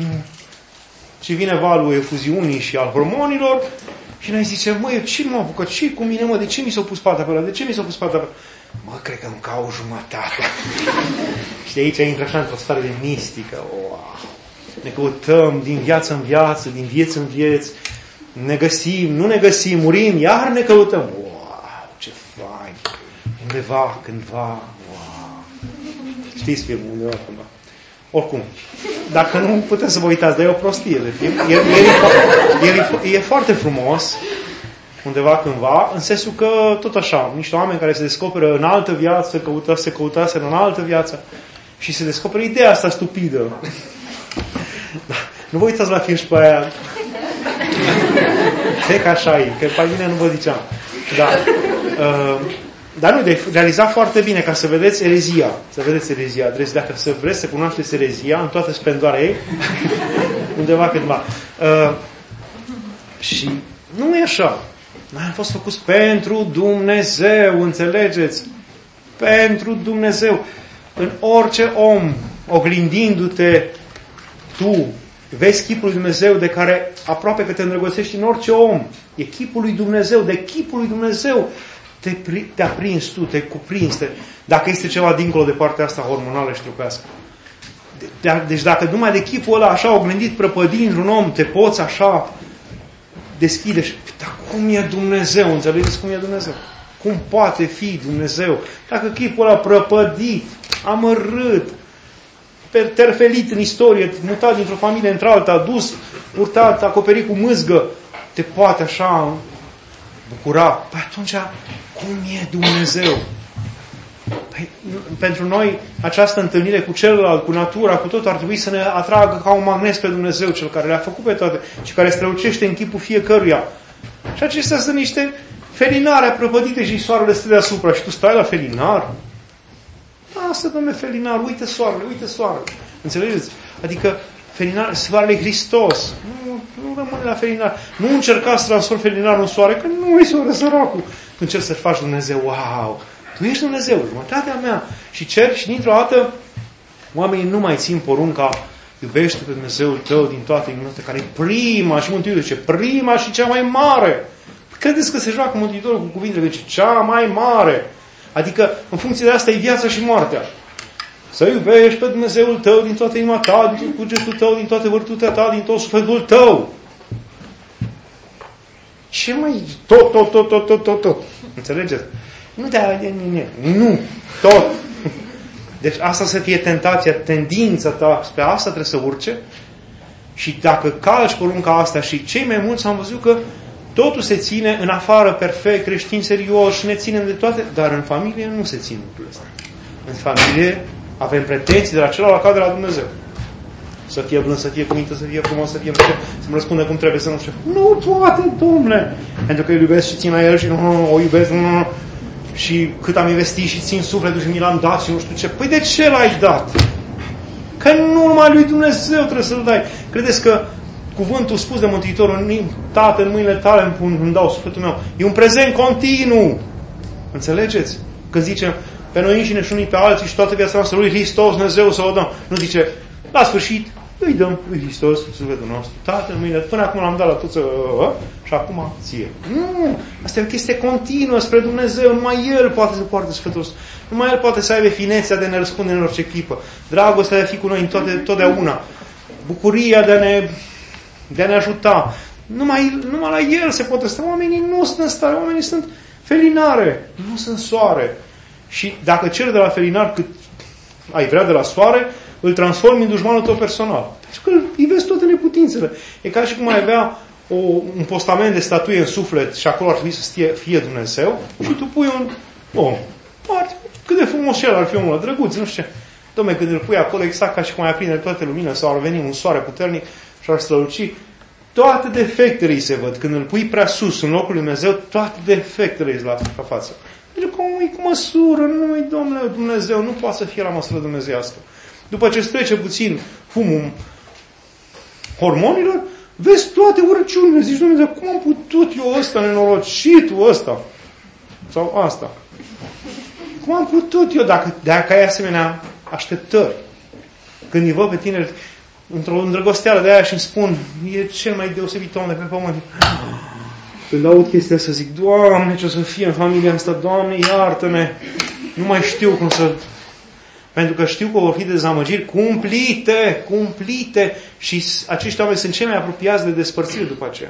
Și vine valul efuziunii și al hormonilor și noi zicem: măi, ce m-a apucat? Ce cu mine, mă? De ce mi s-a pus pata pe ăla? De ce mi s-a pus pata pe ăla? Mă, cred că îmi caut jumătate. Și de aici intră așa într-o stare de mistică. Wow. Ne căutăm din viață în viață, din vieță în vieță. Ne găsim, nu ne găsim, murim, iar ne căutăm. Wow, ce fain! Undeva, cândva, wow! Știți filmul undeva, cândva. Oricum, dacă nu puteți să vă uitați, dar e o prostie de film. E, e, e, e foarte frumos, undeva cândva, în sensul că, tot așa, niște oameni care se descoperă în altă viață, căută, se căutase în altă viață și se descoperă ideea asta stupidă. Da. Nu vă uitați la film și pe aia. Cred că așa e, că pe mine nu vă ziceam. Da. Uh, dar nu, de realizat foarte bine, ca să vedeți erezia. Să vedeți erezia. Deci dacă să vreți să cunoașteți erezia în toată splendoarea ei, undeva cândva. Uh, și nu e așa. Noi am fost făcuți pentru Dumnezeu, înțelegeți? Pentru Dumnezeu. În orice om, oglindindu-te, tu vezi chipul lui Dumnezeu de care aproape că te îndrăgostești în orice om. E chipul lui Dumnezeu, de chipul lui Dumnezeu te, te aprinzi tu, te cuprinzi. Te, dacă este ceva dincolo de partea asta hormonală și trupească. De, de, deci dacă numai de chipul ăla așa oglindit, prăpădind un om, te poți așa deschide și dar cum e Dumnezeu? Înțelegeți cum e Dumnezeu? Cum poate fi Dumnezeu? Dacă chipul ăla prăpădit, amărât, terfelit în istorie, mutat dintr-o familie într-alta, dus, purtat, acoperit cu mâzgă, te poate așa bucura. Păi atunci, cum e Dumnezeu? Păi, pentru noi, această întâlnire cu celălalt, cu natura, cu tot, ar trebui să ne atragă ca un magnet pe Dumnezeu, cel care le-a făcut pe toate și care strălucește în chipul fiecăruia. Și acestea sunt niște felinare prăpădite și soarele stă deasupra și tu stai la felinar. Asta, dom'le, felinar, uite soarele, uite soarele. Înțelegeți? Adică felinar, soarele Hristos. Nu, nu rămâne la felinar. Nu încerca să transformi felinarul în soare, că nu e soare, săracul. Tu încerci să faci Dumnezeu. Wow! Tu ești Dumnezeu, jumătatea mea. Și cer și dintr-o dată oamenii nu mai țin porunca iubește pe Dumnezeul tău din toate inimile, care e prima, și Mântuitorul zice, prima și cea mai mare. Credeți că se joacă Mântuitorul cu cuvintele, zice, cea mai mare. Adică, în funcție de asta, e viața și moartea. Să iubești pe Dumnezeul tău din toată inima ta, din tot cugetul tău, din toată vârtutea ta, din tot sufletul tău. Ce mai... Tot, tot, tot, tot, tot, tot, tot. Înțelegeți? Nu te alege nimeni. Nu. Tot. Deci asta să fie tentația, tendința ta, spre asta trebuie să urce. Și dacă calci porunca asta și cei mai mulți am văzut că totul se ține în afară perfect, creștini serioși, ne ținem de toate, dar în familie nu se ține lucrurile astea. În familie avem pretenții de la celălalt ca de la Dumnezeu. Să fie blând, să fie cuvinte, să fie frumos, să fie să-mi răspundă cum trebuie, să nu știu. Nu poate, Dom'le! Pentru că îl iubesc și țin la el și nu, o iubesc, nu, și cât am investit și țin sufletul și mi l-am dat și nu știu ce. Păi de ce l-ai dat? Că nu numai lui Dumnezeu trebuie să-l dai. Credeți că cuvântul spus de Mântuitorul, Tată, în mâinile tale îmi, pun, îmi dau sufletul meu, e un prezent continuu. Înțelegeți? Când zicem pe noi înșine și unii pe alții și toată viața noastră lui Hristos, Dumnezeu să o dăm. Nu zice, la sfârșit, îi dăm lui Hristos sufletul nostru. Tată, în mâinile, până acum l-am dat la toți și acum ție. Nu! Asta e o chestie continuă spre Dumnezeu. Numai El poate să poarte sufletul nostru. Numai El poate să aibă finețea de a ne răspunde în orice clipă. Dragostea de a fi cu noi în toate, totdeauna. Bucuria de a ne, de a ne ajuta. Numai, numai la El se poate sta. Oamenii nu sunt în stare. Oamenii sunt felinare. Nu sunt soare. Și dacă ceri de la felinar cât ai vrea de la soare, îl transformi în dușmanul tău personal. Pentru că îi vezi toate neputințele. E ca și cum ai avea o, un postament de statuie în suflet și acolo ar trebui să fie, fie Dumnezeu și tu pui un om. Cât de frumos el ar fi omul ăla, drăguț, nu știu ce. Dom'le, când îl pui acolo exact ca și cum ai aprinde toate lumină sau ar veni un soare puternic și ar străluci, toate defectele îi se văd. Când îl pui prea sus în locul lui Dumnezeu, toate defectele îi la față. Deci cum e cu măsură, nu-i, Domnule, Dumnezeu, nu poate să fie la măsură dumnezeiască. După ce îți trece puțin fumul hormonilor, vezi toate urăciunile. Zici, Dumnezeu, cum am putut eu ăsta, nenorocitul ăsta? Sau asta. Cum am putut eu, dacă, dacă ai asemenea așteptări? Când îi văd pe tine într-o îndrăgosteală de aia și îmi spun, e cel mai deosebit om de pe pământ. Când aud chestia să zic, Doamne, ce o să fie în familia asta, Doamne, iartă-ne. nu mai știu cum să... Pentru că știu că vor fi dezamăgiri cumplite, cumplite și acești oameni sunt cei mai apropiați de despărțire după aceea.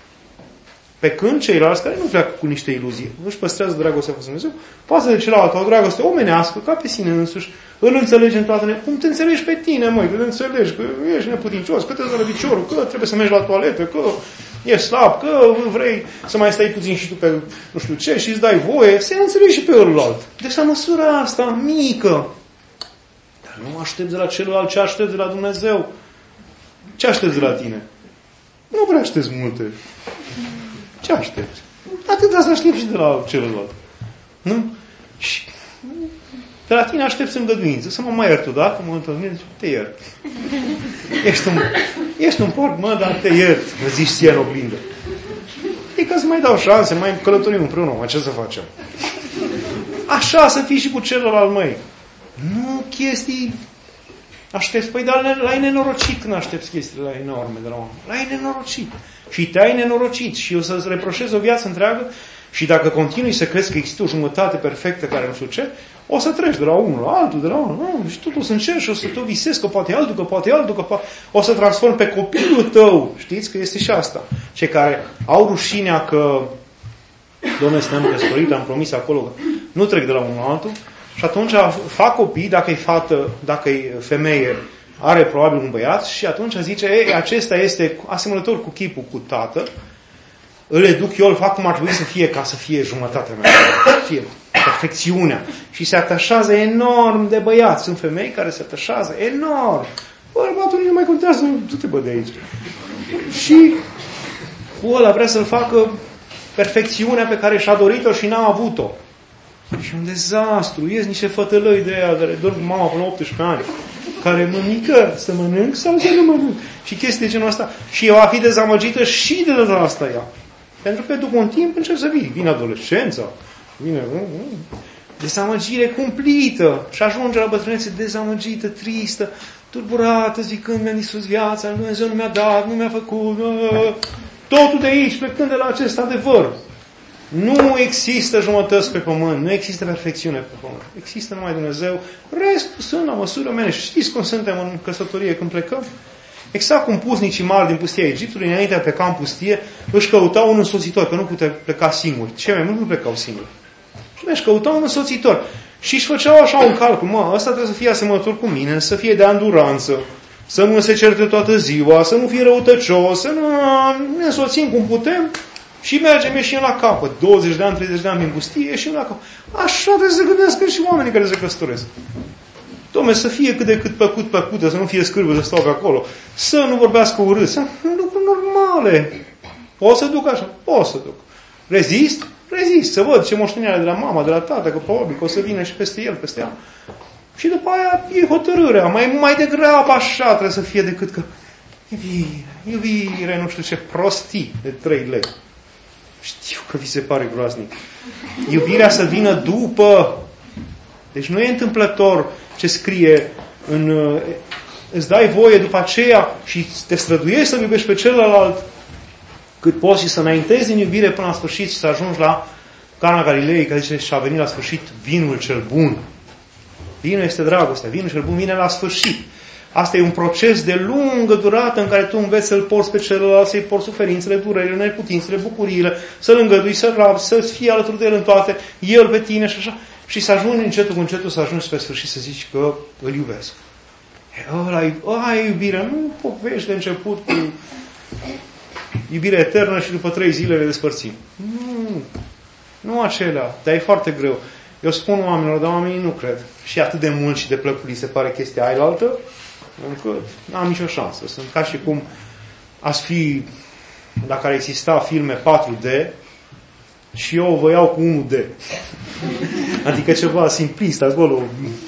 Pe când ceilalți care nu pleacă cu niște iluzii, nu își păstrează dragostea față de Dumnezeu, poate de celălalt o dragoste omenească, ca pe sine însuși, îl înțelege în toată ne... Cum te înțelegi pe tine, măi, că te înțelegi, că ești neputincios, că te dă piciorul, că trebuie să mergi la toaletă, că ești slab, că vrei să mai stai puțin și tu pe nu știu ce și îți dai voie, se înțelege și pe ălalt. Deci la măsura asta mică. Dar nu aștepți de la celălalt ce aștepți de la Dumnezeu. Ce aștepți de la tine? Nu prea aștepți multe. Ce aștepți? Atâta să aștepți și de la celălalt. Nu? Și de la tine aștepți îngăduință. Să mă mai iert tu, da? Că mă întâlnesc, te iert. Ești un, ești un porc, mă, dar te iert. Mă zici ție în oglindă. E că să mai dau șanse, mai călătorim împreună. Mă, ce să facem? Așa să fii și cu celălalt, măi. Nu chestii... Aștepți, păi, dar l-ai nenorocit când aștepți chestiile enorme de la oameni. L-ai nenorocit. Și te-ai nenorocit. Și o să-ți reproșezi o viață întreagă și dacă continui să crezi că există o jumătate perfectă care nu știu ce, o să treci de la unul la altul, de la unul la altul. Și tot o să încerci și o să tot visezi că poate altul, că poate altul, că poate... O să transform pe copilul tău. Știți că este și asta. Cei care au rușinea că Doamne, suntem căsătorit, am promis acolo că nu trec de la unul la altul. Și atunci fac copii, dacă e fată, dacă e femeie, are probabil un băiat și atunci zice, ei, acesta este asemănător cu chipul, cu tată, îl educ eu, îl fac cum ar trebui să fie ca să fie jumătatea mea, să fie perfecțiunea. Și se atașează enorm de băiați. Sunt femei care se atașează enorm. Bărbatul nu mai contează, du-te bă de aici. Și ăla vrea să-l facă perfecțiunea pe care și-a dorit-o și n-a avut-o. Și un dezastru. Ies niște fătălăi de aia care dorm cu mama până la optsprezece ani, care mănâncă să mănânc sau să nu mănânc. Și chestii de genul ăsta. Și ea va fi dezamăgită și de data asta ea. Pentru că după un timp începe să vii. Vine adolescența. Vine... Dezamăgire cumplită. Și ajunge la bătrânețe dezamăgită, tristă, turburată, zicând mi-a distrus viața, Dumnezeu nu mi-a dat, nu mi-a făcut. Totul de aici, plecând de la acest adevăr. Nu există jumătăți pe pământ, nu există perfecțiune pe pământ. Există numai Dumnezeu. Restul sunt la măsură omenește. Știți cum suntem în căsătorie când plecăm? Exact cum pusnicii mari din pustia Egiptului, înainte de a pleca în pustie, își căutau un însoțitor, că nu putea pleca singuri. Cei mai mulți nu plecau singuri. Și își căutau un însoțitor. Și își făceau așa un calcul. Mă, ăsta trebuie să fie asemănător cu mine, să fie de anduranță, să nu se certe toată ziua, să nu fie răutăcios, să nu ne însoțim cum putem. Și mergem, ieșim la capăt. douăzeci de ani, treizeci de ani în pustie, ieșim la capăt. Așa trebuie să gândească și oamenii care se căsătoresc. Dom'le, să fie cât de cât păcut, păcută, să nu fie scârbă să stau pe acolo. Să nu vorbească urât. Să nu lucruri normale. Pot să duc așa? Pot să duc. Rezist? Rezist. Să văd ce moștenirea de la mama, de la tată, că probabil că o să vină și peste el, peste ea. Și după aia e hotărârea. Mai, mai degrabă așa trebuie să fie decât că iubire, iubire, nu știu ce prostii de trei lei. Știu că vi se pare groaznic. Iubirea să vină după. Deci nu e întâmplător ce scrie în... Îți dai voie după aceea și te străduiești să iubești pe celălalt cât poți și să înaintezi în iubire până la sfârșit și să ajungi la Cana Galilei, care zice și a venit la sfârșit vinul cel bun. Vinul este dragostea. Vinul cel bun vine la sfârșit. Asta e un proces de lungă durată în care tu înveți să-l porți pe celălalt, să-i porți suferințele, durerile, neputințele, bucuriile, să-l îngădui, să-l rabi, să-ți fie alături de el în toate, el pe tine și așa. Și să ajungi încetul cu încetul, să ajungi pe sfârșit să zici că îl iubesc. Ăla e iubire, nu povești de început cu iubire eternă și după trei zile le despărțim. Nu, nu acelea, dar e foarte greu. Eu spun oamenilor, dar oamenii nu cred. Și atât de mult și de plăcut li se pare chestia aia altă, încă n-am nicio șansă. Sunt ca și cum ați fi, dacă ar exista filme patru D și eu vă iau cu unu D. Adică ceva simplist, ați bă,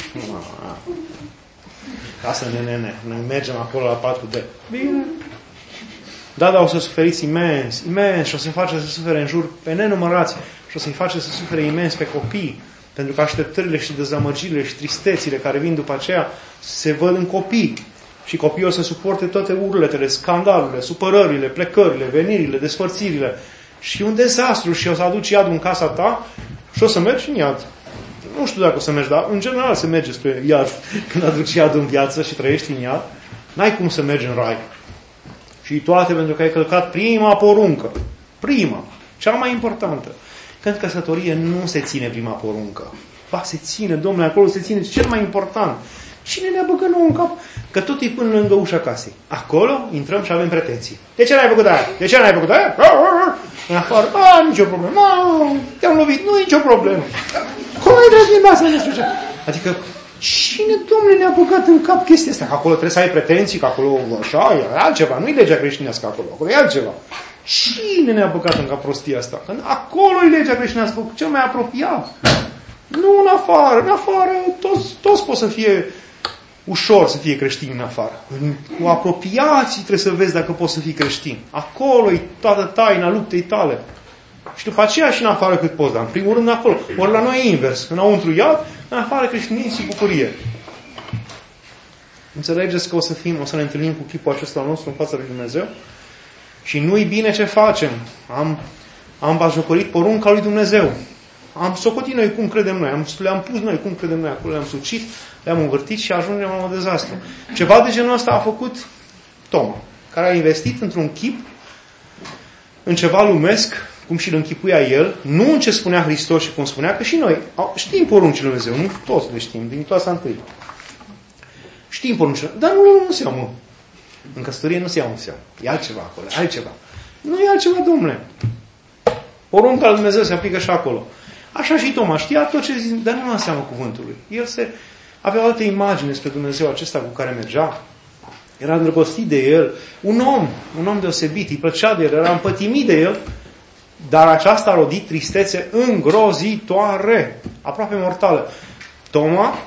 ca să ne, ne, ne, ne mergem acolo la patru D. Bine. Da, dar o să suferiți imens, imens și o să-i face să sufere în jur pe nenumărați și o să-i face să sufere imens pe copii. Pentru că așteptările și dezamăgirile și tristețile care vin după aceea se văd în copii. Și copiii o să suporte toate urletele, scandalurile, supărările, plecările, venirile, despărțirile. Și un dezastru și o să aduci iadul în casa ta și o să mergi în iad. Nu știu dacă o să mergi, dar în general se merge spre iad. Când aduci iadul în viață și trăiești în iad, n-ai cum să mergi în rai. Și toate pentru că ai călcat prima poruncă. Prima. Cea mai importantă. Când căsătorie nu se ține prima poruncă. Ba, se ține, Domnule, acolo se ține cel mai important. Cine ne-a băgat nouă în cap? Că tot e până lângă ușa casei. Acolo intrăm și avem pretenții. De ce n-ai făcut aia? De ce n-ai făcut aia? În afară, a, nicio problemă. A, te-am lovit, nu e nicio problemă. Cum ai drăzit asta? Nu știu ce. Adică, cine, Domnule, ne-a băgat în cap chestia asta? Că acolo trebuie să ai pretenții, că acolo așa, e altceva. Nu-i legea creștinească acolo, acolo e altceva. Cine ne-a băgat în cap prostia asta? Că acolo e legea creștinească, cel mai apropiat. Nu în afară, în afară toți, toți pot să fie ușor să fie creștini în afară. Cu apropiații trebuie să vezi dacă poți să fii creștin. Acolo e toată taina luptei tale. Și după aceea și în afară cât poți, dar în primul rând acolo. Ori la noi e invers. Înăuntru iad, în afară creștinism și bucurie. Înțelegeți că o să fim, o să ne întâlnim cu chipul acesta nostru în fața lui Dumnezeu? Și nu-i bine ce facem. Am, am bajocorit porunca lui Dumnezeu. Am socotit noi cum credem noi, am, le-am pus noi cum credem noi, acolo le-am sucit, le-am învârtit și ajungem la un dezastru. Ceva de genul ăsta a făcut Toma, care a investit într-un chip, în ceva lumesc, cum și îl închipuia el, nu în ce spunea Hristos și cum spunea, că și noi știm poruncile lui Dumnezeu, nu toți le știm, din clasa întâi. Știm poruncile, dar nu le luăm în seamă. În căsătorie nu se iau în seamă. E altceva acolo, altceva. Nu e altceva, Domnule. Porunca lui Dumnezeu se aplică și acolo. Așa și Toma știa tot ce zice, dar nu înseamnă cuvântul lui. El se avea o altă imagine despre Dumnezeu acesta cu care mergea. Era îndrăgostit de el. Un om, un om deosebit, îi plăcea de el, era împătimit de el, dar aceasta a rodit tristețe îngrozitoare, aproape mortală. Toma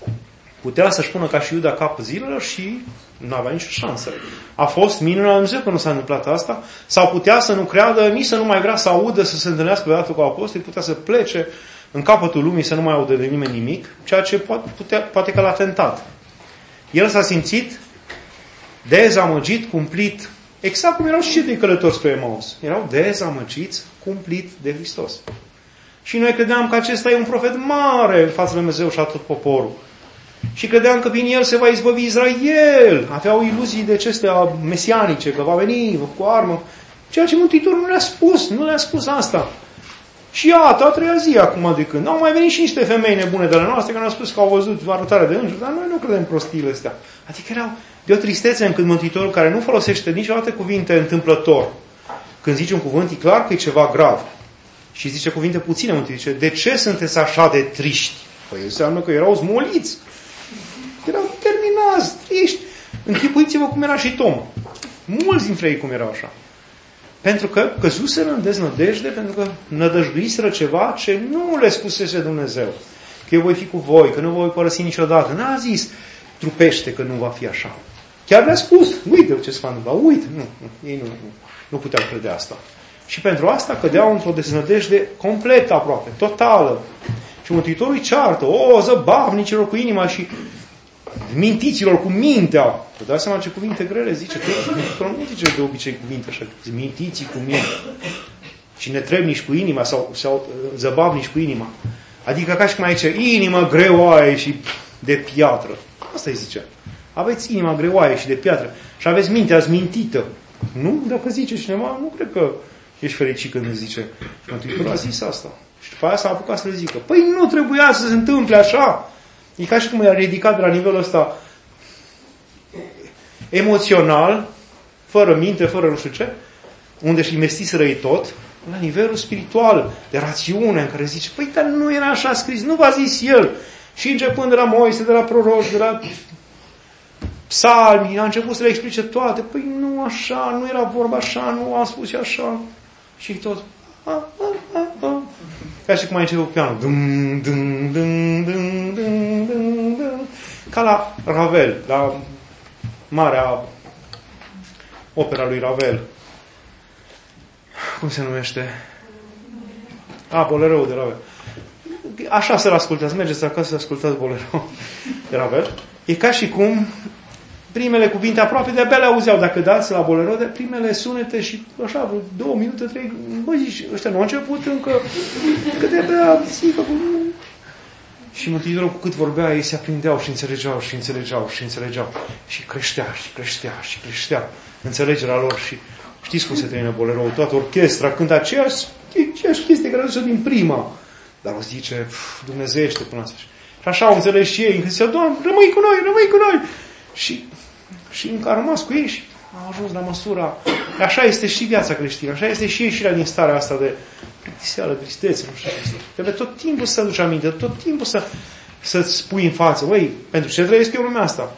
putea să-și pună ca și Iuda capul zilelor și nu avea nicio șansă. A fost minunea lui Dumnezeu că nu s-a întâmplat asta, sau putea să nu creadă, nici să nu mai vrea să audă, să se întâlnească vreodată cu apostoli, putea să plece în capătul lumii să nu mai audă de nimeni nimic, ceea ce poate, putea, poate că l-a tentat. El s-a simțit dezamăgit, cumplit, exact cum erau și cei călători spre Emaus. Erau dezamăgiți, cumplit de Hristos. Și noi credeam că acesta e un profet mare în fața lui Dumnezeu și a tot poporul. Și credeam că prin el se va izbăvi Israel. Aveau iluzii de acestea mesianice, că va veni cu armă. Ceea ce Mântuitorul nu le-a spus. Nu le-a spus asta. Și iată, a treia zi acum de când. Au mai venit și niște femei nebune de la noastre care ne-au spus că au văzut arătarea de îngeri, dar noi nu credem prostiile astea. Adică erau de o tristețe încât Mântuitorul, care nu folosește niciodată cuvinte întâmplător, când zice un cuvânt, e clar că e ceva grav. Și zice cuvinte puține, Mântuitorul zice, de ce sunteți așa de triști? Păi înseamnă că erau smoliți. Erau terminați, triști. Închipuiți-vă cum era și Toma. Mulți dintre ei cum erau așa. Pentru că căzuseră în deznădejde, pentru că nădăjduiseră ceva ce nu le spusese Dumnezeu. Că eu voi fi cu voi, că nu vă voi părăsi niciodată. N-a zis, trupește că nu va fi așa. Chiar le-a spus, uite ce se va întâmpla, uite. Nu, nu, ei nu, nu, nu puteau crede asta. Și pentru asta cădeau într-o deznădejde completă aproape, totală. Și Mântuitorul îi ceartă, o, zăbavnicilor cu inima și mintiților cu mintea. Vă dați seama ce cuvinte grele zice? Că nu zice de obicei cuvinte așa, mintiții cu mintea. Și netrebnici cu inima sau, sau zăbavnici cu inima. Adică ca și cum aici, inima greoaie și de piatră. Asta îi zice. Aveți inima greoaie și de piatră și aveți mintea zmintită. Nu? Dacă zice cineva, nu cred că ești fericit când îți zice. Și Mântuitorul a zis asta. Și după aia s-a apucat să le zică. Păi nu trebuia să se întâmple așa. E ca și cum i-a ridicat de la nivelul ăsta emoțional, fără minte, fără nu știu ce, unde și investiseră ei tot, la nivelul spiritual, de rațiune, în care zice, păi, dar nu era așa scris, nu v-a zis el. Și începând de la Moise, de la proroci, de la psalmi, a început să le explice toate. Păi nu așa, nu era vorba așa, nu am spus și așa. Și tot, a, a, a, a. Ca și cum ai început cu pianul. Dum, dum, dum, dum, dum, dum, dum. Ca la Ravel, la marea opera lui Ravel. Cum se numește? A, Bolero de Ravel. Așa să-l ascultați. Mergeți acasă să ascultați Bolero de Ravel. E ca și cum primele cuvinte aproape de-abia le auzeau. Dacă dați la Bolero, de primele sunete și așa, vreo două minute, trei, bă, zici, ăștia nu au început încă, că de-abia zică, Și Mântuitorul, cu cât vorbea, ei se aprindeau și înțelegeau și înțelegeau și înțelegeau. Și creștea și creștea și creștea înțelegerea lor. Și știți cum se termină bolerou? Toată orchestra cântă aceeași, aceeași chestie care a dus-o din prima. Dar o zice, dumnezeiește până asta. Și așa au înțeles și ei, încât zicea, Doamne, rămâi cu noi, rămâi cu noi. Și, și încă a rămas cu ei și au ajuns la măsura. Așa este și viața creștină, așa este și ieșirea din starea asta de plictiseală, tristețe, nu știu. Trebuie tot timpul să aduci aminte, tot timpul să, să-ți spui în față, băi, pentru ce trăiesc eu lumea asta?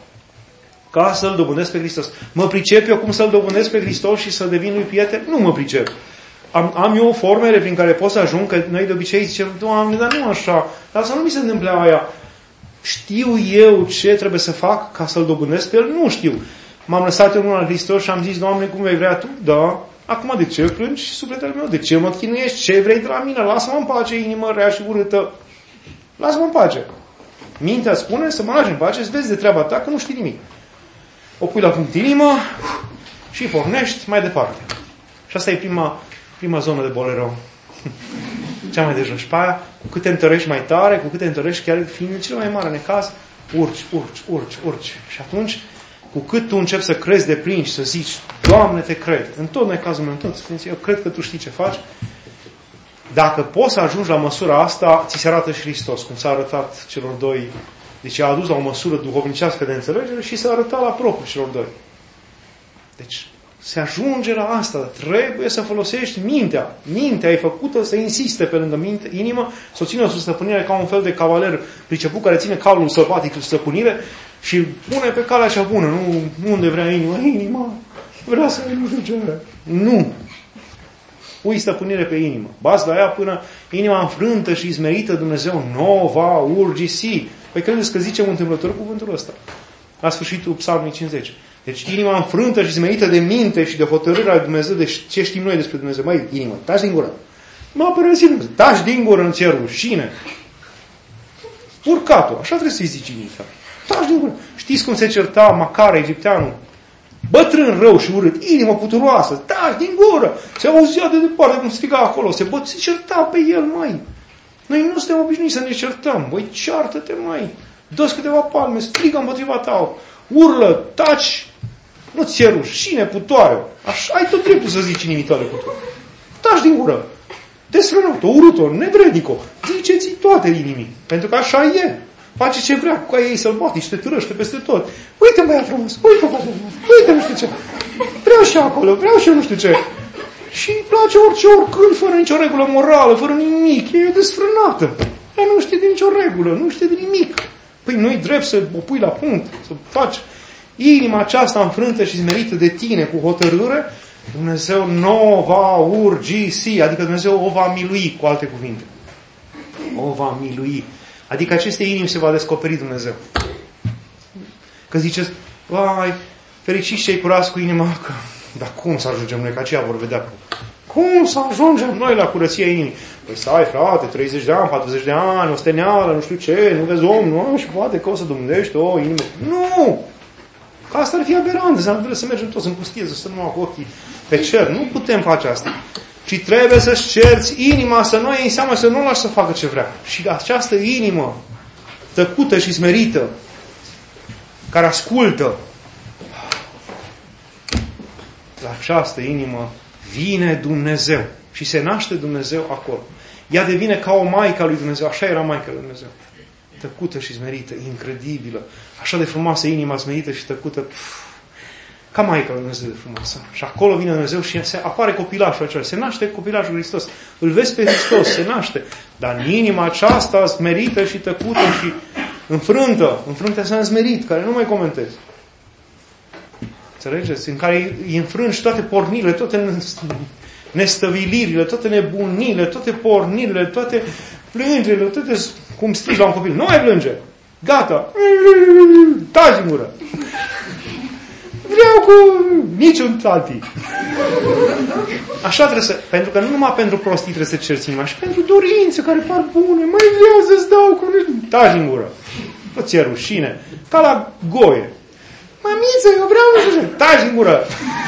Ca să-L dobândesc pe Hristos. Mă pricep eu cum să-L dobândesc pe Hristos și să devin lui prieten? Nu mă pricep. Am, am eu formele prin care pot să ajung, că noi de obicei zicem, Doamne, dar nu așa, dar să nu mi se întâmple aia. Știu eu ce trebuie să fac ca să-L dobândesc pe El? Nu știu. M-am lăsat eu la Hristos și am zis, Doamne, cum vei vrea Tu? Da. Acum de ce plângi sufletele meu? De ce mă chinuiești? Ce vrei de la mine? Lasă-mă în pace, inimă rea și urâtă. Lasă-mă în pace. Mintea spune să mă lași în pace, să vezi de treaba ta, că nu știi nimic. O pui la punct inimă și pornești mai departe. Și asta e prima, prima zonă de bolero. Cea mai de jos. Și pe aia, cu cât te întărești mai tare, cu cât te întărești, chiar fiind cel mai mare necaz, urci, urci, urci, urci. Și atunci, cu cât tu începi să crezi de plin și să zici, Doamne, te cred, în tot necazul meu, în tot, eu cred că Tu știi ce faci, dacă poți să ajungi la măsura asta, ți se arată și Hristos, cum s-a arătat celor doi. Deci a adus la o măsură duhovnicească de înțelegere și se arăta la propriu celor doi. Deci se ajunge la asta. Trebuie să folosești mintea. Mintea e făcută să insiste pe lângă minte, inimă, să o țină sub stăpânire ca un fel de cavaler priceput care ține calul sălbatic sub stăpânire și pune pe calea cea bună. Nu unde vrea inima. Inima vrea să nu știu ce. Nu. Pui stăpânire pe inimă. Bați la ea până inima înfrântă și izmerită Dumnezeu nu va urgisi. Păi credeți că zicem întâmplător cuvântul ăsta? La sfârșitul Psalmului cincizeci. Deci inima înfrântă și izmerită de minte și de hotărârea lui Dumnezeu, de ce știm noi despre Dumnezeu? Măi, inimă, taci din gură. M-a părăsit Dumnezeu. Taci din gură în cer, rușine. Urcatul. Așa trebuie să-i zici inimii. Taci din gură. Știți cum se certa Macara, egipteanul? Bătrân rău și urât, inimă puturoasă, taci din gură. Se auzea de departe cum striga acolo. Se, bă, se certa pe el, măi. Noi nu suntem obișnuiți să ne certăm. Băi, ceartă-te, măi. Dă-ți câteva palme, strigă împotriva ta. Urlă, taci. Nu ți-e rușine, putoare. Așa, ai tot dreptul să zici inimii tale putoare. Taci din gură. Desfrânat-o, urât-o, nevrednic-o. Ziceți toate inimii. Pentru că așa e. Face ce vrea, cu aia ei sălbatici, te târăște peste tot. Uite, băiat frumos, uite, băiat frumos, uite, nu știu ce. Vreau și acolo, vreau și eu nu știu ce. Și îi place orice, oricând, fără nicio regulă morală, fără nimic. E desfrânată. Ea nu știe de nicio regulă, nu știe de nimic. Păi nu-i drept să o pui la punct, să faci inima aceasta înfrântă și zmerită de tine cu hotărâre, Dumnezeu nu va urgisi, adică Dumnezeu o va milui, cu alte cuvinte. O va milui. Adică aceste inimi se va descoperi Dumnezeu. Că ziceți, vai, fericiți cei curați cu inima, că, dar cum să ajungem noi, că aceia vor vedea. Cum să ajungem noi la curăția inimii? Păi stai, frate, treizeci de ani, patruzeci de ani, osteneală, nu știu ce, nu vezi om, nu? Și poate că o să domnești o inimă. Nu! Că asta ar fi aberant, înseamnă să mergem toți în pustie, să stăm cu ochii pe cer. Nu putem face asta. Ci trebuie să-și cerți inima, să nu iei în seamă, să nu lași să facă ce vrea. Și această inimă tăcută și smerită, care ascultă, la această inimă vine Dumnezeu. Și se naște Dumnezeu acolo. Ea devine ca o maică a lui Dumnezeu. Așa era maica lui Dumnezeu. Tăcută și smerită, incredibilă. Așa de frumoasă inima smerită și tăcută. Pf, ca maica lui Dumnezeu de frumoasă. Și acolo vine Dumnezeu și se apare copilașul acela. Se naște copilașul Hristos. Îl vezi pe Hristos, se naște. Dar în inima aceasta smerită și tăcută și înfrântă. Înfrântă înseamnă smerit, care nu mai comentez. Înțelegeți? În care îi înfrângi toate pornirile, toate nestăvilirile, toate nebunile, toate pornirile, toate plângerile, toate cum strigi la un copil. Nu mai plânge! Gata! Taci în gură! Vreau cu niciun tati! Așa trebuie să... Pentru că nu numai pentru prostii trebuie să cerți inima, și pentru dorințe care par bune. Mai vreau să-ți dau cu... Taci în gură! Nu ți-e rușine! Ca la goie! Mamiță, eu vreau nu știu ce. Taci din gură.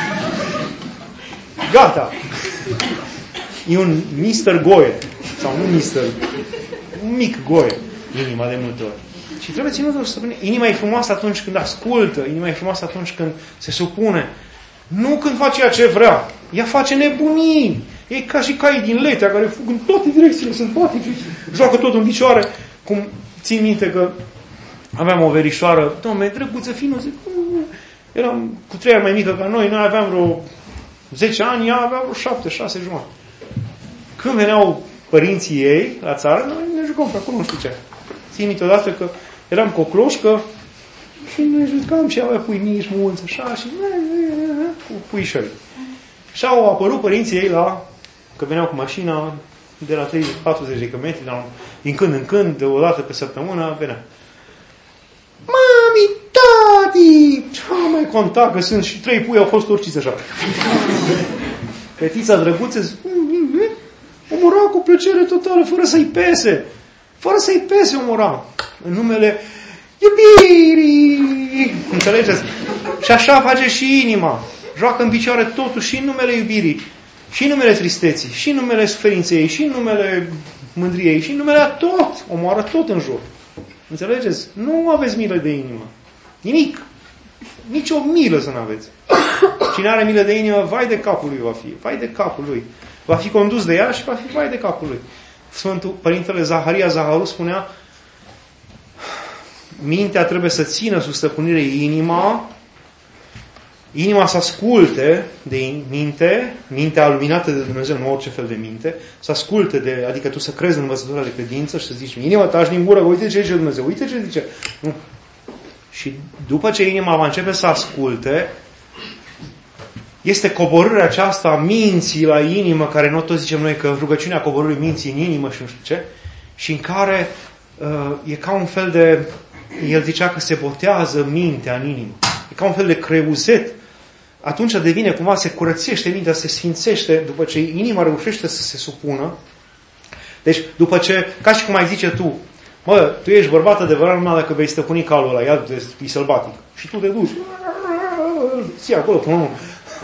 Gata. E un mister Goie. Sau nu mister. Un mic Goie. inima de multe ori. Și trebuie ținută o stăpânire. Inima e frumoasă atunci când ascultă, inima e frumoasă atunci când se supune. Nu când face ceea ce vrea. Ea face nebunii. E ca și caii din Letea, care fug în toate direcțiile sălbatice, joacă tot în picioare. Cum țin minte că aveam o verișoară, Doamne, drăguță, fină, zic, eram cu trei ani mai mică ca noi, noi aveam vreo zece ani, ea avea vreo șapte, șase jumătate. Când veneau părinții ei la țară, noi ne jucam pe acolo, nu știu ce. Țin minte odată că eram cu o cloșcă și ne jucam și avea pui mici, mulți, așa, și cu puișori. Și au apărut părinții ei la, că veneau cu mașina de la treizeci patruzeci de kilometri, din când în când, de o dată pe săptămână, venea. Mami, tati! Ce-am mai contat că sunt și trei pui au fost urciți așa. Fetița drăguță omora cu plăcere totală, fără să-i pese. Fără să-i pese omora. În numele iubirii. Înțelegeți? Și așa face și inima. Joacă în picioare totul și în numele iubirii. Și în numele tristeții. Și în numele suferinței. Și în numele mândriei. Și în numele a tot. Omoară tot în jur. Înțelegeți? Nu aveți milă de inimă. Nimic. Nici o milă să nu aveți. Cine are milă de inimă, vai de capul lui va fi. Vai de capul lui. Va fi condus de ea și va fi vai de capul lui. Sfântul Părintele Zaharia Zaharu spunea: mintea trebuie să țină sub stăpânire inima, inima să asculte de minte, mintea luminată de Dumnezeu, nu orice fel de minte, să asculte de, adică tu să crezi în învățătura de credință și să zici, inima ta din gură, uite ce zice Dumnezeu, uite ce zice. Nu. Și după ce inima va începe să asculte, este coborârea aceasta a minții la inimă, care noi tot zicem noi că rugăciunea coborârii minții în inimă și nu știu ce, și în care uh, e ca un fel de, el zicea că se botează mintea în inimă. E ca un fel de creuzet. Atunci devine cumva, se curățește mintea, se sfințește după ce inima reușește să se supună. Deci, după ce, ca și cum ai zice tu, mă, tu ești bărbat adevărat numai dacă vei stăpâni calul ăla, iar e sălbatic. Și tu te duci, ții acolo până nu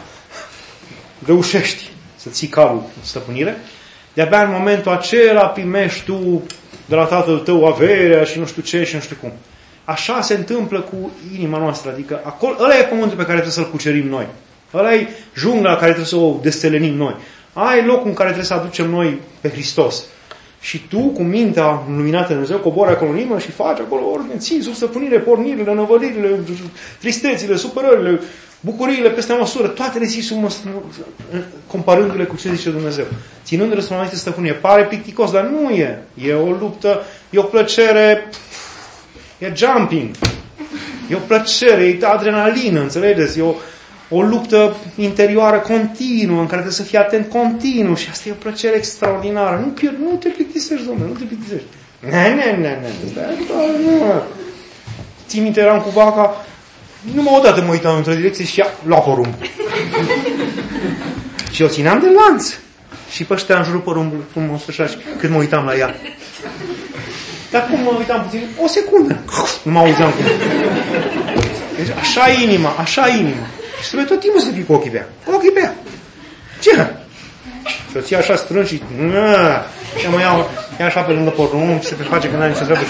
reușești să ții calul în stăpânire, de-abia în momentul acela primești tu de la tatăl tău averea și nu știu ce și nu știu cum. Așa se întâmplă cu inima noastră, adică acolo, ăla e pământul pe care trebuie să-l cucerim noi. Ăla e jungla care trebuie să o destelenim noi. Aia e locul în care trebuie să aducem noi pe Hristos. Și tu, cu mintea luminată de Dumnezeu, cobori acolo în inimă și faci acolo ordine, ții sub stăpânire pornirile, năvălirile, tristețile, supărările, bucuriile peste măsură, toate le ții sub măsură, comparându-le cu ce zice Dumnezeu. Ținându-le sub anumite stăpânire. Pare plicticos, dar nu e. E o luptă, e o plăcere, e jumping. E o plăcere, e adrenalină, înțelegeți? E o, o luptă interioară continuă, în care trebuie să fii atent continuu și asta e o plăcere extraordinară. Nu, pierd, nu te plictisești, domnule, nu te plictisești. Ne, ne, ne, ne, ne. Ții minte, eram cu vaca, numai odată mă uitam într-o direcție și ea lua porumb. Și eu țineam de lanț. Și pe ăștia în jurul porumbului, frumos, așa, și când mă uitam la ea. Dar cum mă uitam puțin? O secundă. Nu mă auzeam cum. Deci așa inima, așa inima. Și trebuie tot timpul să fii cu ochii pe ea. Cu ochii pe ea. Ce? Și o ții așa strâns și... Și mă iau, ia așa pe lângă porumb și se face că n-ai nicio treabă.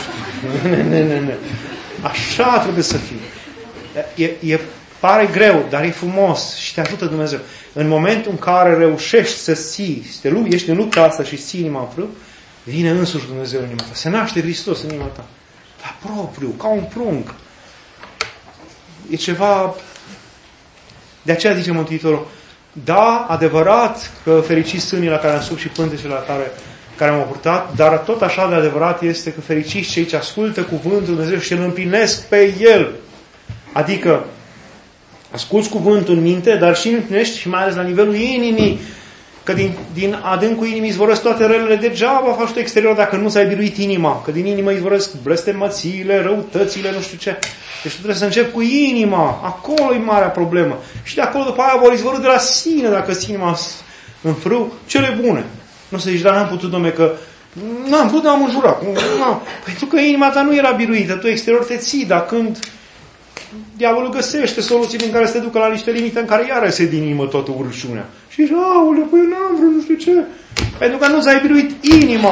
Așa trebuie să fii. E, e, pare greu, dar e frumos și te ajută Dumnezeu. În momentul în care reușești să ții, să te lupți, ești în lupta asta și ții inima în frâu, vine însuși Dumnezeu în inima ta. Se naște Hristos în inima ta. La propriu, ca un prunc. E ceva... De aceea zice Mântuitorul, da, adevărat că fericiți sânii la care am sub și pântecele la care, care m-au purtat, dar tot așa de adevărat este că fericiți cei ce ascultă cuvântul Dumnezeu și îl împlinesc pe El. Adică asculți cuvântul în minte, dar și îl împlinești și mai ales la nivelul inimii. Că din, din adâncul inimii izvorăsc toate relele, degeaba faci tu exterior dacă nu ți-ai biruit inima. Că din inimă izvorăsc blestemățiile, răutățile, nu știu ce. Deci tu trebuie să începi cu inima. Acolo e marea problemă. Și de acolo după aia vor izvorâ de la sine, dacă ți inima în frâu, cele bune. Nu să zici, dar n-am putut, dom'le, că n-am putut, am înjurat. Nu. Pentru că inima ta nu era biruită. Tu exterior te ții, dar când diavolul găsește soluții prin care să te ducă la niște limite în care iară se din inimă toată urșunea. Și zici, aule, păi n-am vrut, nu știu ce. Pentru că nu ți-ai biruit inima.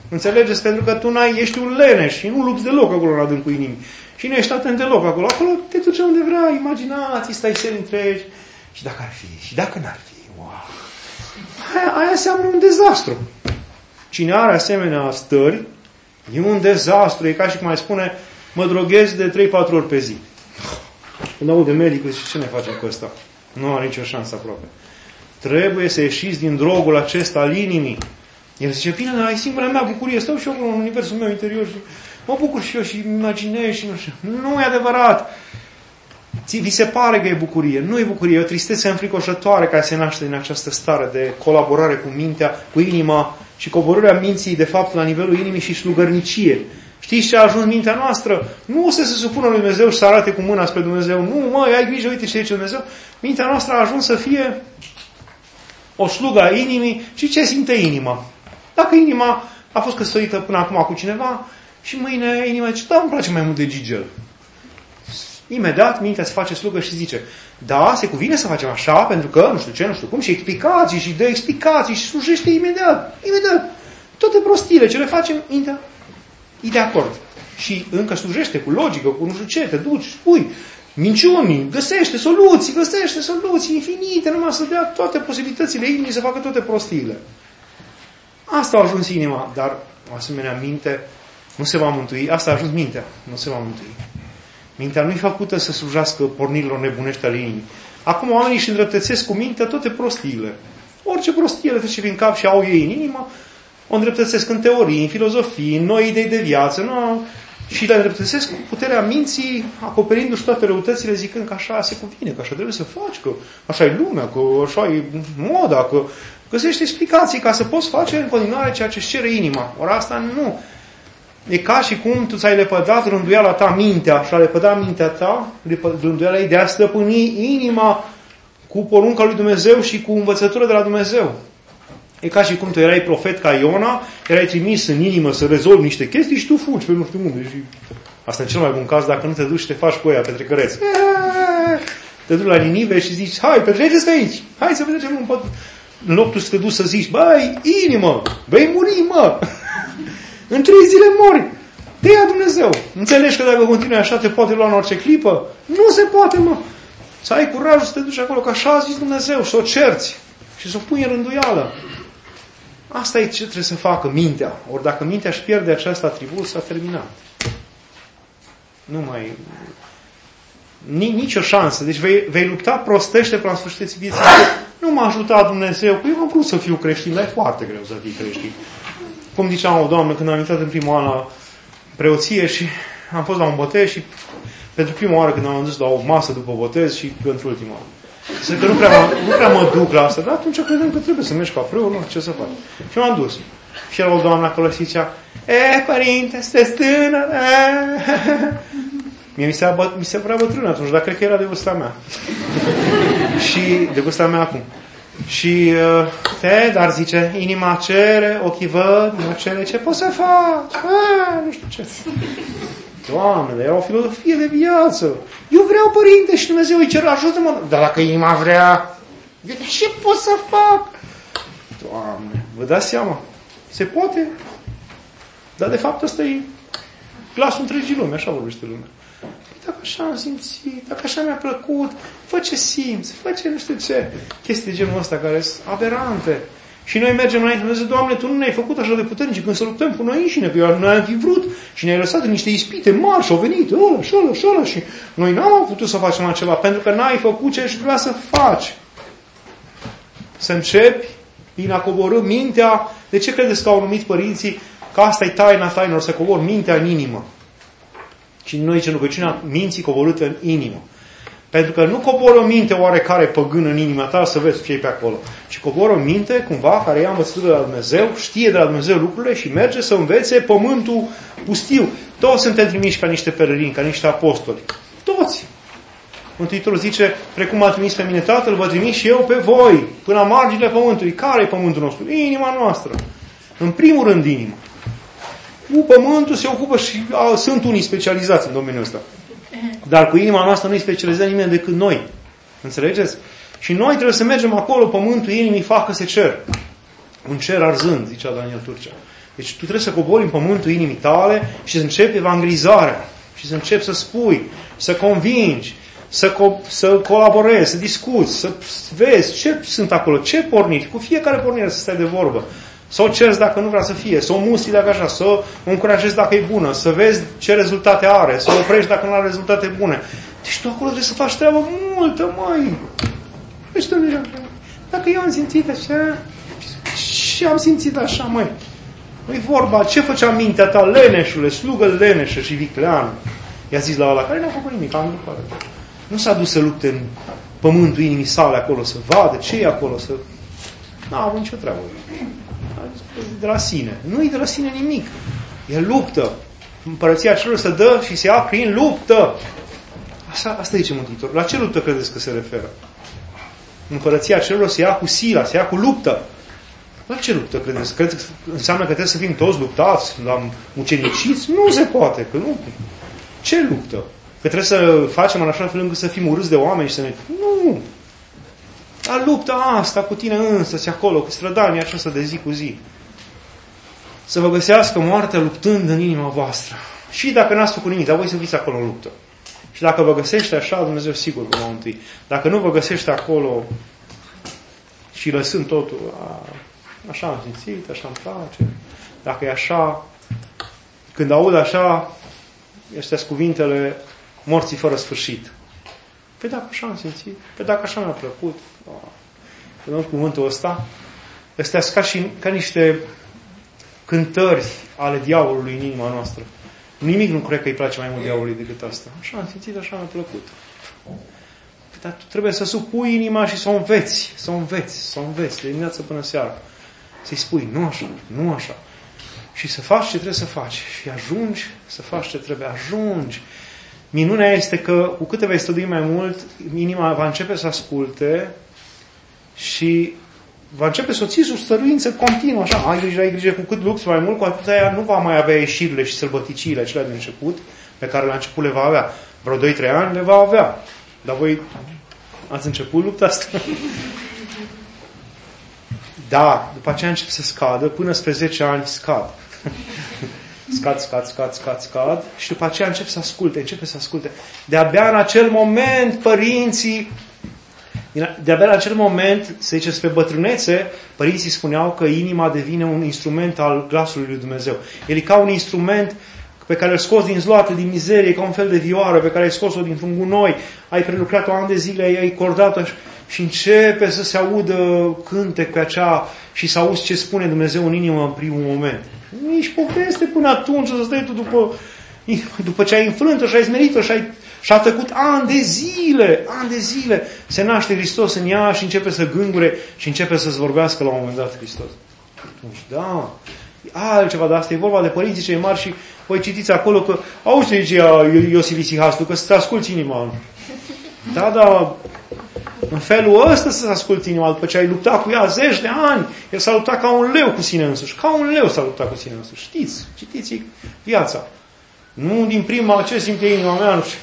Înțelegeți? Pentru că tu n-ai, ești un leneș și nu lupți deloc acolo în adâncul inimii. Și nu ești atent deloc acolo. Acolo te duce unde vrea, imaginații, stai seri întregi. Și dacă ar fi? Și dacă n-ar fi? Wow! Aia, aia înseamnă un dezastru. Cine are asemenea stări, e un dezastru. E ca și cum mai spune, mă droghez de trei patru ori pe zi. Când aude medicul, zice, ce ne facem cu ăsta? Nu are nicio șansă aproape. Trebuie să ieșiți din drogul acesta al inimii. El zice, bine, dar ai singura mea bucurie. Stau și eu în universul meu interior și mă bucur și eu și imaginez și nu știu. Nu e adevărat. Ți, vi se pare că e bucurie. Nu e bucurie. E o tristețe înfricoșătoare care se naște din această stare de colaborare cu mintea, cu inima și coborârea minții, de fapt, la nivelul inimii și slugărnicie. Știți ce a ajuns mintea noastră? Nu o să se supună lui Dumnezeu și să arate cu mâna spre Dumnezeu. Nu, măi, ai grijă, uite ce zice Dumnezeu. Mintea noastră a ajuns să fie o slugă a inimii și ce simte inima. Dacă inima a fost căsătorită până acum cu cineva și mâine inima zice, da, îmi place mai mult de Gigel. Imediat mintea se face slugă și zice, da, se cuvine să facem așa, pentru că nu știu ce, nu știu cum, și explicații și dă explicații și slujește imediat. Imediat. Toate prostiile ce le facem, mintea e de acord. Și încă slujește cu logică, cu nu știu ce, te duci, spui, minciuni, găsește soluții, găsește soluții infinite, numai să dea toate posibilitățile inimii să facă toate prostiile. Asta a ajuns inima, dar o asemenea minte nu se va mântui. Asta a ajuns mintea, nu se va mântui. Mintea nu e făcută să slujească pornirilor nebunești ale inimii. Acum oamenii își îndreptățesc cu mintea toate prostiile. Orice prostie le trece prin cap și au ei în inimă, o îndreptățesc în teorii, în filozofii, în noi idei de viață, nu? Și le îndreptățesc cu puterea minții, acoperindu-și toate răutățile, zicând că așa se cuvine, că așa trebuie să faci, că așa e lumea, că așa e moda, că găsești explicații ca să poți face în continuare ceea ce își cere inima. Ori asta nu. E ca și cum tu ți-ai lepădat rânduiala ta mintea și a lepădat mintea ta, rânduiala ei de a stăpâni inima cu porunca lui Dumnezeu și cu învățătură de la Dumnezeu. E ca și cum tu erai profet ca Iona, erai trimis în inimă să rezolvi niște chestii și tu fugi pe nu știu unde. Și asta e cel mai bun caz dacă nu te duci și te faci cu ea petrecăreți. Te duci la Ninive și zici, hai, petreceți aici, hai să petrecem un pot. În loc tu să te duci să zici, băi, inimă, vei muri, mă. În trei zile mori. Te ia Dumnezeu. Înțelegi că dacă continui așa te poate lua în orice clipă? Nu se poate, mă. Să ai curajul să te duci acolo, că așa a zis Dumnezeu, să o cerți și să o pui în rânduială. Asta e ce trebuie să facă mintea. Ori dacă mintea își pierde acest atribut, s-a terminat. Nu mai... Nici o șansă. Deci vei, vei lupta prostește până la sfârșitul vieții. Nu m-a ajutat Dumnezeu, că eu am vrut să fiu creștin, dar e foarte greu să fii creștin. Cum zicea o doamnă când am intrat în prima oară la preoție și am fost la un botez și pentru prima oară când am dus la o masă după botez și pentru ultima oară. Zic că nu prea, mă, nu prea mă duc la asta, dar atunci credem că trebuie să mergi ca preot, nu ce să faci. Și m-am dus. Și era o doamnă acolo și zicea, e, părinte, sunteți tânăr, mie mi se, abă, mi se părea bătrână atunci, dar cred că era de vârsta mea. Și de vârsta mea acum. Și te, dar zice, inima cere, ochii văd, inima cere, ce poți să faci? A, nu știu ce. Doamne, dar era o filozofie de viață. Eu vreau, părinte, și Dumnezeu îi cer, ajută-mă. Dar dacă inima vrea, ce pot să fac? Doamne, vă dați seama? Se poate? Dar de fapt ăsta e glasul întregii lume, așa vorbește lumea. Dacă așa am simțit, dacă așa mi-a plăcut, fă ce simți, fă ce nu știu ce. Chestii de genul ăsta care sunt aberante. Și noi mergem înainte, Dumnezeu, Doamne, Tu nu ne-ai făcut așa de puternici când să luptăm cu noi înșine, că noi am fi vrut și ne-ai lăsat în niște ispite mari și au venit, ăla și ăla și ăla și noi n-am putut să facem acela, pentru că n-ai făcut ce vrea să faci. Să începi din a coborî mintea. De ce credeți că au numit părinții că asta e taina tainelor, să cobor mintea în inimă? Și noi ce rugăciunea minții coborâtă în inimă. Pentru că nu coboră o minte oarecare păgână în inima ta să vezi ce e pe acolo. Ci coboră o minte cumva care ia învățătură de la Dumnezeu, știe de la Dumnezeu lucrurile și merge să învețe pământul pustiu. Toți suntem trimiși ca niște pelerini, ca niște apostoli. Toți. Mântuitorul zice, precum a trimis pe mine Tatăl, vă trimis și eu pe voi, până la marginile pământului. Care e pământul nostru? Inima noastră. În primul rând inima. Cu pământul se ocupă și a, sunt unii specializați în domeniul ăsta. Dar cu inima noastră nu-i specializează nimeni decât noi. Înțelegeți? Și noi trebuie să mergem acolo, pământul inimii facă-se cer. Un cer arzând, zicea Daniel Turcea. Deci tu trebuie să cobori în pământul inimii tale și să începi evangelizarea. Și să începi să spui, să convingi, să, co- să colaborezi, să discuți, să vezi ce sunt acolo, ce porniri. Cu fiecare pornire să stai de vorbă. Să o cerzi dacă nu vrea să fie, să o mustri dacă așa, să o încurajezi dacă e bună, să vezi ce rezultate are, să o oprești dacă nu are rezultate bune. Deci tu acolo trebuie să faci treabă multă, măi. Deci tu, dacă eu am simțit așa, și am simțit așa, măi. Nu-i vorba, ce făcea mintea ta, leneșule, slugă leneșă și viclean. I-a zis la ăla, care n-a făcut nimic, am după. Nu s-a dus să lupte în pământul inimii sale acolo, să vadă ce e acolo, să... N-a avut nicio treabă. De la sine. Nu-i de la sine nimic. E luptă. Împărăția celor se dă și se ia prin luptă. Asta, asta zice Mântuitorul. La ce luptă credeți că se referă? Împărăția celor se ia cu sila, se ia cu luptă. La ce luptă credeți? Credeți că înseamnă că trebuie să fim toți luptați, la muceniciți? Nu se poate, că nu. Ce luptă? Că trebuie să facem în așa fel încât să fim urâți de oameni și să ne... Nu! La lupta asta cu tine însăți acolo, cu strădania aceasta de zi cu zi. Să vă găsească moartea luptând în inima voastră. Și dacă n-ați făcut nimic, dar voi să fiți acolo în luptă. Și dacă vă găsește așa, Dumnezeu sigur vă va mântui. Dacă nu vă găsește acolo și lăsând totul, a, așa am simțit, așa îmi place, dacă e așa, când aud așa, astea cuvintele morții fără sfârșit. Păi dacă așa am simțit, păi dacă așa mi-a plăcut, când aud cuvântul ăsta, astea sunt ca, și, ca niște cântări ale diavolului în inima noastră. Nimic nu cred că îi place mai mult diavolului decât asta. Așa am simțit, așa mi-a plăcut. Dar tu trebuie să supui inima și să o înveți, să o înveți, să o înveți, de dimineață până seara. Să-i spui, nu așa, nu așa. Și să faci ce trebuie să faci. Și ajungi să faci ce trebuie. Ajungi. Minunea este că cu cât te vei stădui mai mult, inima va începe să asculte și va începe să o ții sub stăruință continuă. Așa, ai grijă, ai grijă, cu cât lupți mai mult, cu atât aia nu va mai avea ieșirile și sărbăticile acelea de început, pe care la început le va avea. Vreo doi trei ani le va avea. Dar voi ați început lupta asta? Da, după aceea încep să scadă, până spre zece ani scad. Scad, scad, scad, scad, scad și după aceea încep să asculte, începe să asculte. De-abia în acel moment, părinții, de-abia în acel moment, să zice, spre bătrânețe, părinții spuneau că inima devine un instrument al glasului lui Dumnezeu. El e ca un instrument pe care îl scoți din zloate, din mizerie, ca un fel de vioară pe care ai scos-o dintr-un gunoi, ai prelucrat-o ani de zile, ai cordat-o și începe să se audă cântec pe acea și să auzi ce spune Dumnezeu în inimă în primul moment. Nici poveste până atunci, să stai tu după, după ce ai înfrânt-o și ai smerit-o și ai și a trecut ani de zile, ani de zile, se naște Hristos în ea și începe să gângure și începe să-ți vorbească la un moment dat Hristos. Atunci, da, altceva de asta, e vorba de părinții cei mari și voi citiți acolo că, auzi ce zicea Iosif Isihastu, că să te asculți inima. Da, da, în felul ăsta să-ți asculți inima, după ce ai luptat cu ea zeci de ani, el s-a luptat ca un leu cu sine însuși, ca un leu s-a luptat cu sine însuși. Știți, citiți viața. Nu din prima, ce simte inima mea, nu știu.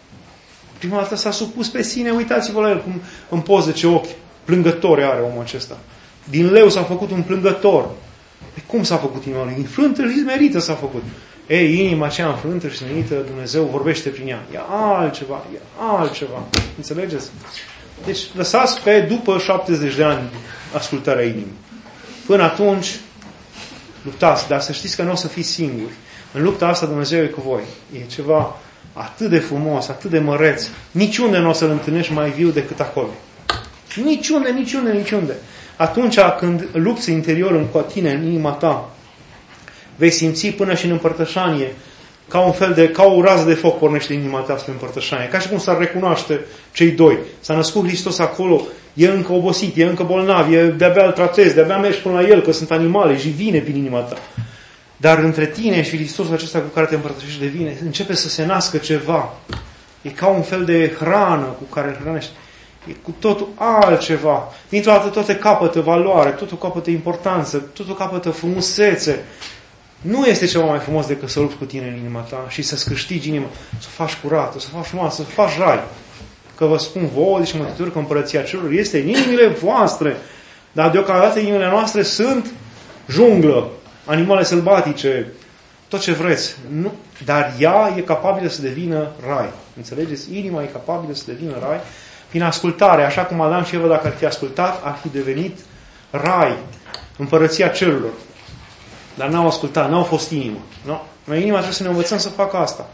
Prima dată s-a supus pe sine, uitați-vă la el, cum în poză ce ochi plângători are omul acesta. Din leu s-a făcut un plângător. Păi cum s-a făcut inima lui? Înfrântă și smerită s-a făcut. Ei, inima aceea înfrântă și smerită, Dumnezeu vorbește prin ea. E altceva, e altceva. Înțelegeți? Deci lăsați pe după șaptezeci de ani ascultarea inimii. Până atunci luptați, dar să știți că nu o să fiți singuri. În lupta asta Dumnezeu e cu voi. E ceva atât de frumos, atât de măreț. Niciunde nu o să-L întâlnești mai viu decât acolo. Niciunde, niciunde, niciunde. Atunci când lupți interior în tine, în inima ta, vei simți până și în împărtășanie, ca un fel de, ca o rază de foc pornește inima ta spre împărtășanie. Ca și cum s-ar recunoaște cei doi. S-a născut Hristos acolo, e încă obosit, e încă bolnav, e de-abia îl tratezi, de-abia mergi până la el, că sunt animale și vine prin inima ta. Dar între tine și Hristosul acesta cu care te împărtășești de vine, începe să se nască ceva. E ca un fel de hrană cu care îl hrănești. E cu totul altceva. Dintr-o dată toate capătă valoare, totul capătă importanță, totul capătă frumusețe. Nu este ceva mai frumos decât să lupți cu tine în inima ta și să-ți câștigi inima, să o faci curată, să o faci frumoasă, să o faci rai. Că vă spun vouă și mântuitori că împărăția celor este în inimile voastre. Dar deocamdată inimile noastre sunt junglă. animale sălbatice, tot ce vreți. Nu, dar ea e capabilă să devină rai. Înțelegeți? Inima e capabilă să devină rai prin ascultare. Așa cum Adam și Eva, dacă ar fi ascultat, ar fi devenit rai, împărăția cerurilor. Dar n-au ascultat, n-au fost inimă. No? Noi inima trebuie să ne învățăm să facă asta.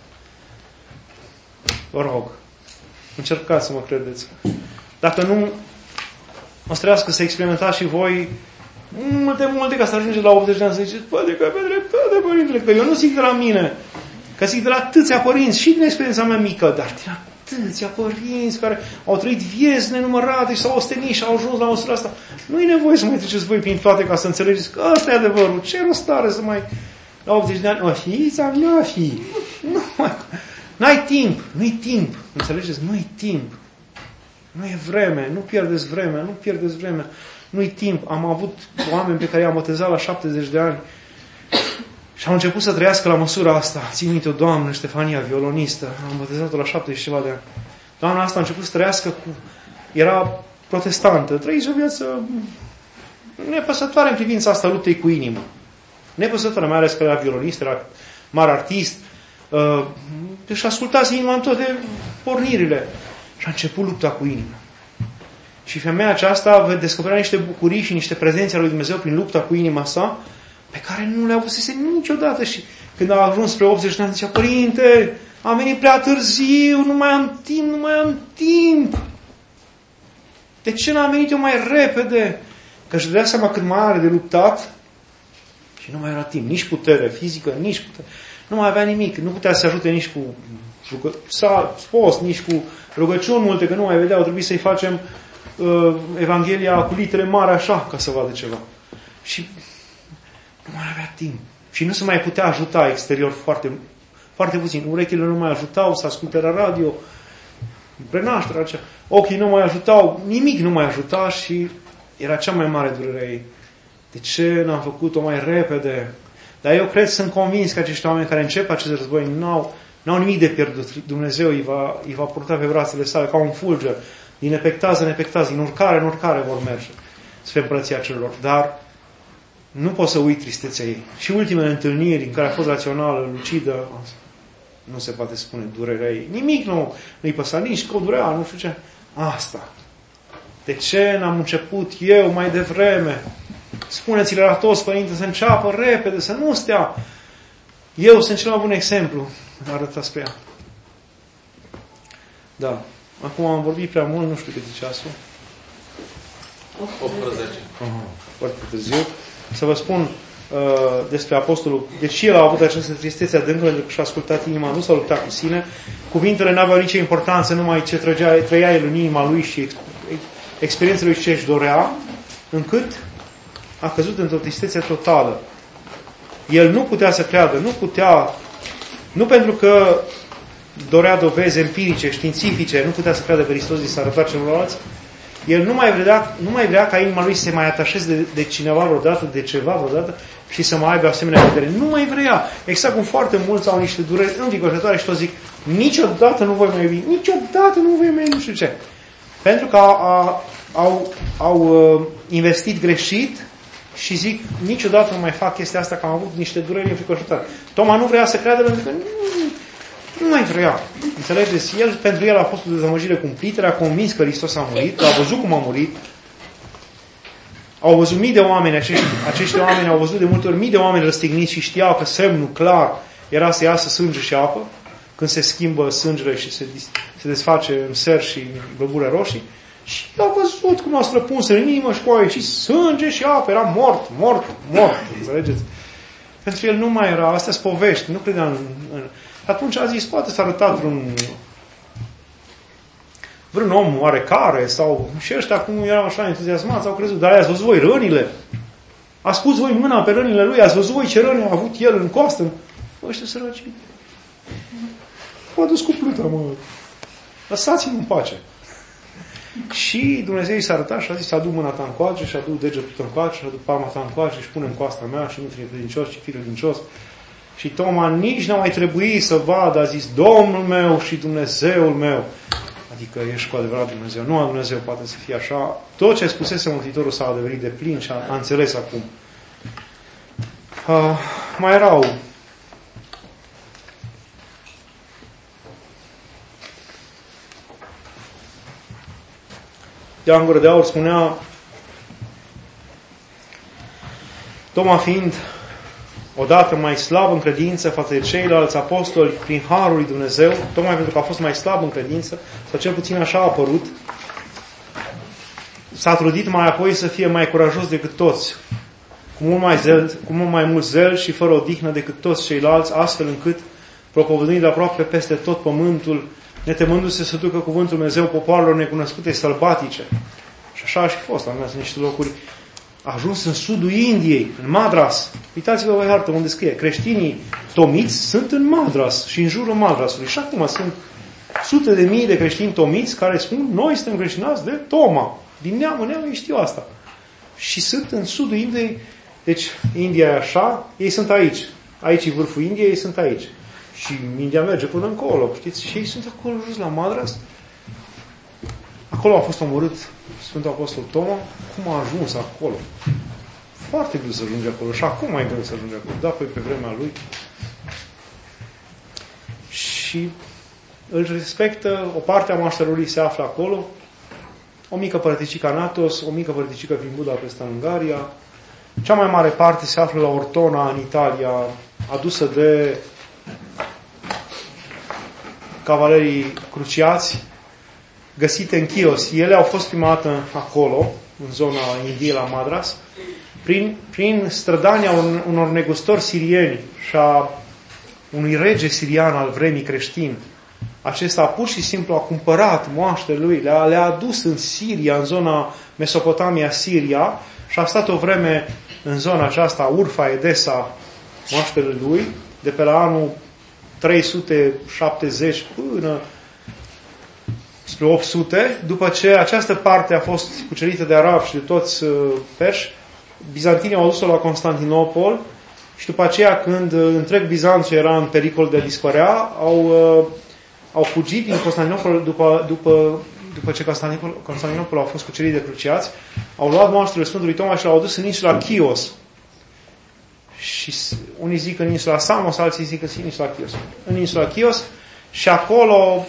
Vă rog, încercați să mă credeți. Dacă nu, o să trebuiască să experimentați și voi multe, multe, ca să ajungeți la optzeci de ani să ziceți, poate că pe dreptate, părintele, că eu nu zic de la mine, că zic de la atâția părinți și din experiența mea mică, dar din atâția părinți care au trăit vieți nenumărate și s-au ostenit și au ajuns la măsura asta. Nu e nevoie să mai treceți voi prin toate ca să înțelegeți că ăsta e adevărul. Ce rost are să mai la optzeci de ani? O fi sau nu o fi? Nu mai... N-ai timp, nu-i timp. Înțelegeți? Nu-i timp. Nu e vreme, nu pierdeți vremea, nu pierdeți vremea. Nu-i timp. Am avut oameni pe care i-am botezat la șaptezeci de ani și au început să trăiască la măsura asta. Țin minte o doamnă, Ștefania, violonistă. Am botezat-o la șaptezeci ceva de ani. Doamna asta a început să trăiască cu... Era protestantă. Trăiți o viață nepăsătoare în privința asta luptei cu inima. Nepăsătoare, mai ales că era violonist, era mare artist. Uh, deci ascultați inima în toate pornirile. Și a început lupta cu inima. Și femeia aceasta descoperea niște bucurii și niște prezențe ale lui Dumnezeu prin lupta cu inima sa, pe care nu le-a avusese niciodată. Și când a ajuns spre optzeci de ani, zicea, părinte, am venit prea târziu, nu mai am timp, nu mai am timp. De ce n-am venit eu mai repede? Că își dădea seama cât mai are de luptat și nu mai era timp, nici putere fizică, nici putere. Nu mai avea nimic, nu putea să se ajute nici cu rugă... s-a spus, nici cu rugăciuni multe, că nu mai vedeau, trebuie să-i facem uh, Evanghelia cu litere mari așa, ca să vadă ceva. Și nu mai avea timp. Și nu se mai putea ajuta exterior foarte, foarte puțin. Urechile nu mai ajutau să asculte la radio, prenașterea aceea. Ochii nu mai ajutau, nimic nu mai ajuta și era cea mai mare durere a ei. De ce n-am făcut-o mai repede? Dar eu cred, sunt convins că acești oameni care încep acest război n-au, n-au nimic de pierdut. Dumnezeu îi va, îi va purta pe brațele sale ca un fulger. Din nepectaz în nepectaz, din urcare în urcare vor merge spre împărăția celor. Dar nu pot să uit tristețea ei. Și ultimele întâlniri în care a fost rațională, lucidă, nu se poate spune durerea ei. Nimic nu îi păsa, nici că o durea, nu știu ce. Asta. De ce n-am început eu mai devreme? Spuneți-le la toți, părinte, să înceapă repede, să nu stea. Eu sunt cel mai bun exemplu. Arăta spre ea. Da. Acum am vorbit prea mult, nu știu cât e ceasul. optsprezece. Uh-huh. Foarte târziu. Să vă spun uh, despre apostolul. Deci el a avut această tristețe adâncă pentru că și-a ascultat inima, nu s-a luptat cu sine. Cuvintele n-aveau nicio importanță, numai ce trăgea, trăia el în inima lui și experiențele lui ce își dorea, încât a căzut într-o tristețe totală. El nu putea să creadă, nu putea, nu pentru că dorea dovezi empirice, științifice, nu putea să creadă că Hristos i s-a arătat celorlalți. El nu mai vrea, nu mai vrea ca inima lui să se mai atașeze de, de cineva vreodată, de ceva vreodată și să mai aibă asemenea vedere. Nu mai vrea. Exact cum foarte mulți au niște dureri învigorătoare și tot zic, niciodată nu voi mai iubi, niciodată nu voi mai nu știu ce. Pentru că a, a, au, au uh, investit greșit și zic, niciodată nu mai fac chestia asta, că am avut niște dureri înfricoșătoare. Toma nu vrea să creadă pentru că nu, nu mai vrea. Înțelegeți? El, pentru el a fost o dezamăgire cumplită, a convins că Hristos a murit, a văzut cum a murit. Au văzut mii de oameni, acești, acești oameni au văzut de multe ori mii de oameni răstigniți și știau că semnul clar era să iasă sânge și apă, când se schimbă sângele și se, se desface în ser și globule roșii. Și a văzut cum a străpuns în inimă și cu aia și sânge și apă, era mort, mort, mort, înțelegeți? Pentru el nu mai era, astea sunt povești, nu credea în... în... Atunci a zis, poate s-a arătat vreun, vreun om oarecare, sau și ăștia acum erau așa entuziasmați, au crezut, dar ați văzut voi rănile? Ați pus voi mâna pe rănile lui, ați văzut voi ce răni a avut el în coastă? Ăștia săraci. M-a dus cu pluta, mă. Lăsați-mă în pace. Și Dumnezeu i s-a arătat și a zis, adu mâna ta încoace și adu degetul tău încoace și adu palma ta încoace și pune-mi coasta mea și nu fie credincios, ci fie credincios. Și Toma nici n-a mai trebuit să vadă, a zis, Domnul meu și Dumnezeul meu. Adică ești cu adevărat Dumnezeu. Nu a Dumnezeu poate să fie așa. Tot ce spusese Mântuitorul s-a adeverit de plin și a, a înțeles acum. Uh, mai erau Ioan Gură de Aur spunea, Toma fiind odată mai slab în credință față de ceilalți apostoli prin harul lui Dumnezeu, tocmai pentru că a fost mai slab în credință, sau cel puțin așa a apărut, s-a trudit mai apoi să fie mai curajos decât toți, cu mult mai, zel, cu mult mai mult zel și fără odihnă decât toți ceilalți, astfel încât, propovăduind aproape peste tot pământul, netemându-se să ducă cuvântul Dumnezeu popoarelor necunoscute sălbatice. Și așa a și fost, am mers în niște locuri. A ajuns în sudul Indiei, în Madras. Uitați-vă pe hartă unde scrie. Creștinii tomiți sunt în Madras și în jurul Madrasului. Și acum sunt sute de mii de creștini tomiți care spun, noi suntem creștinați de Toma. Din neam în neam ei știu asta. Și sunt în sudul Indiei. Deci India e așa, ei sunt aici. Aici e vârful Indiei, ei sunt aici. Și India merge până încolo, știți? Și ei sunt acolo jos la Madras. Acolo a fost omorât Sfântul Apostol Toma. Cum a ajuns acolo? Foarte greu să ajunge acolo. Și acum mai greu să ajunge acolo. Da, păi pe vremea lui. Și îl respectă, o parte a mașterului se află acolo, o mică părticică în Athos, o mică părticică prin Budapesta în Ungaria. Cea mai mare parte se află la Ortona, în Italia, adusă de cavalerii cruciați, găsite în Chios. Ele au fost prima dată acolo, în zona Indiei, la Madras, prin, prin strădania un, unor negustori sirieni și a unui rege sirian al vremii creștin. Acesta pur și simplu a cumpărat moaștele lui, le-a, le-a adus în Siria, în zona Mesopotamia, Siria, și a stat o vreme în zona aceasta, Urfa, Edesa, moaștele lui, de pe la anul trei sute șaptezeci până spre opt sute, după ce această parte a fost cucerită de arabi și de toți uh, perși, bizantinii au adus-o la Constantinopol și după aceea, când uh, întreg Bizanțul era în pericol de a dispărea, au, uh, au fugit din Constantinopol după, după, după ce Constantinopol, Constantinopol a fost cucerit de cruciați, au luat moaștele Sfântului Toma și l-au adus în insula Chios. Și unii zic în insula Samos, alții zic în insula Chios. În insula Chios și acolo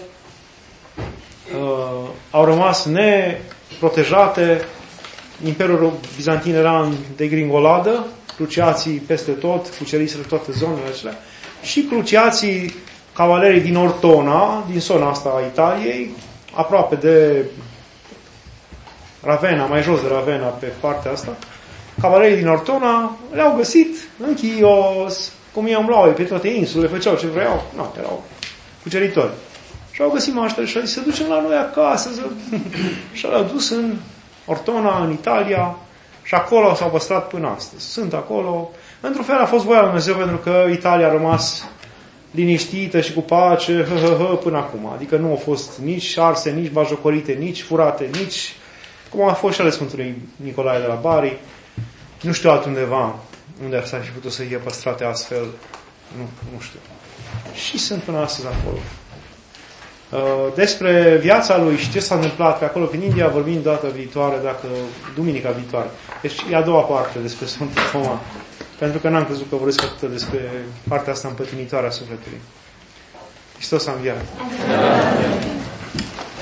uh, au rămas neprotejate. Imperiul Bizantin era în degringoladă, cruciații peste tot, cuceriseră toate zonele acelea, și cruciații, cavalerii din Ortona, din zona asta a Italiei, aproape de Ravenna, mai jos de Ravenna, pe partea asta, cavalerii din Ortona le-au găsit în Chios, cum i-am luat pe toate insulele, făceau ce vreau, nu, erau cuceritori. Și au găsit maștele și au zis, să ducem la noi acasă, să... și le-au dus în Ortona, în Italia, și acolo s-au păstrat până astăzi. Sunt acolo. Într-un fel a fost voia lui Dumnezeu, pentru că Italia a rămas liniștită și cu pace hă, hă, hă, până acum. Adică nu au fost nici arse, nici bajocorite, nici furate, nici... cum a fost și ale Sfântului Nicolae de la Bari. Nu știu altundeva unde ar fi putut să fie păstrate astfel. Nu, nu știu. Și sunt până astăzi acolo. Despre viața lui și ce s-a întâmplat pe acolo prin India vorbim data viitoare, dacă duminica viitoare. Deci e a doua parte despre Sfântul Toma. Pentru că n-am crezut că vorbesc atât despre partea asta împătimitoare a sufletului. Hristos a înviat.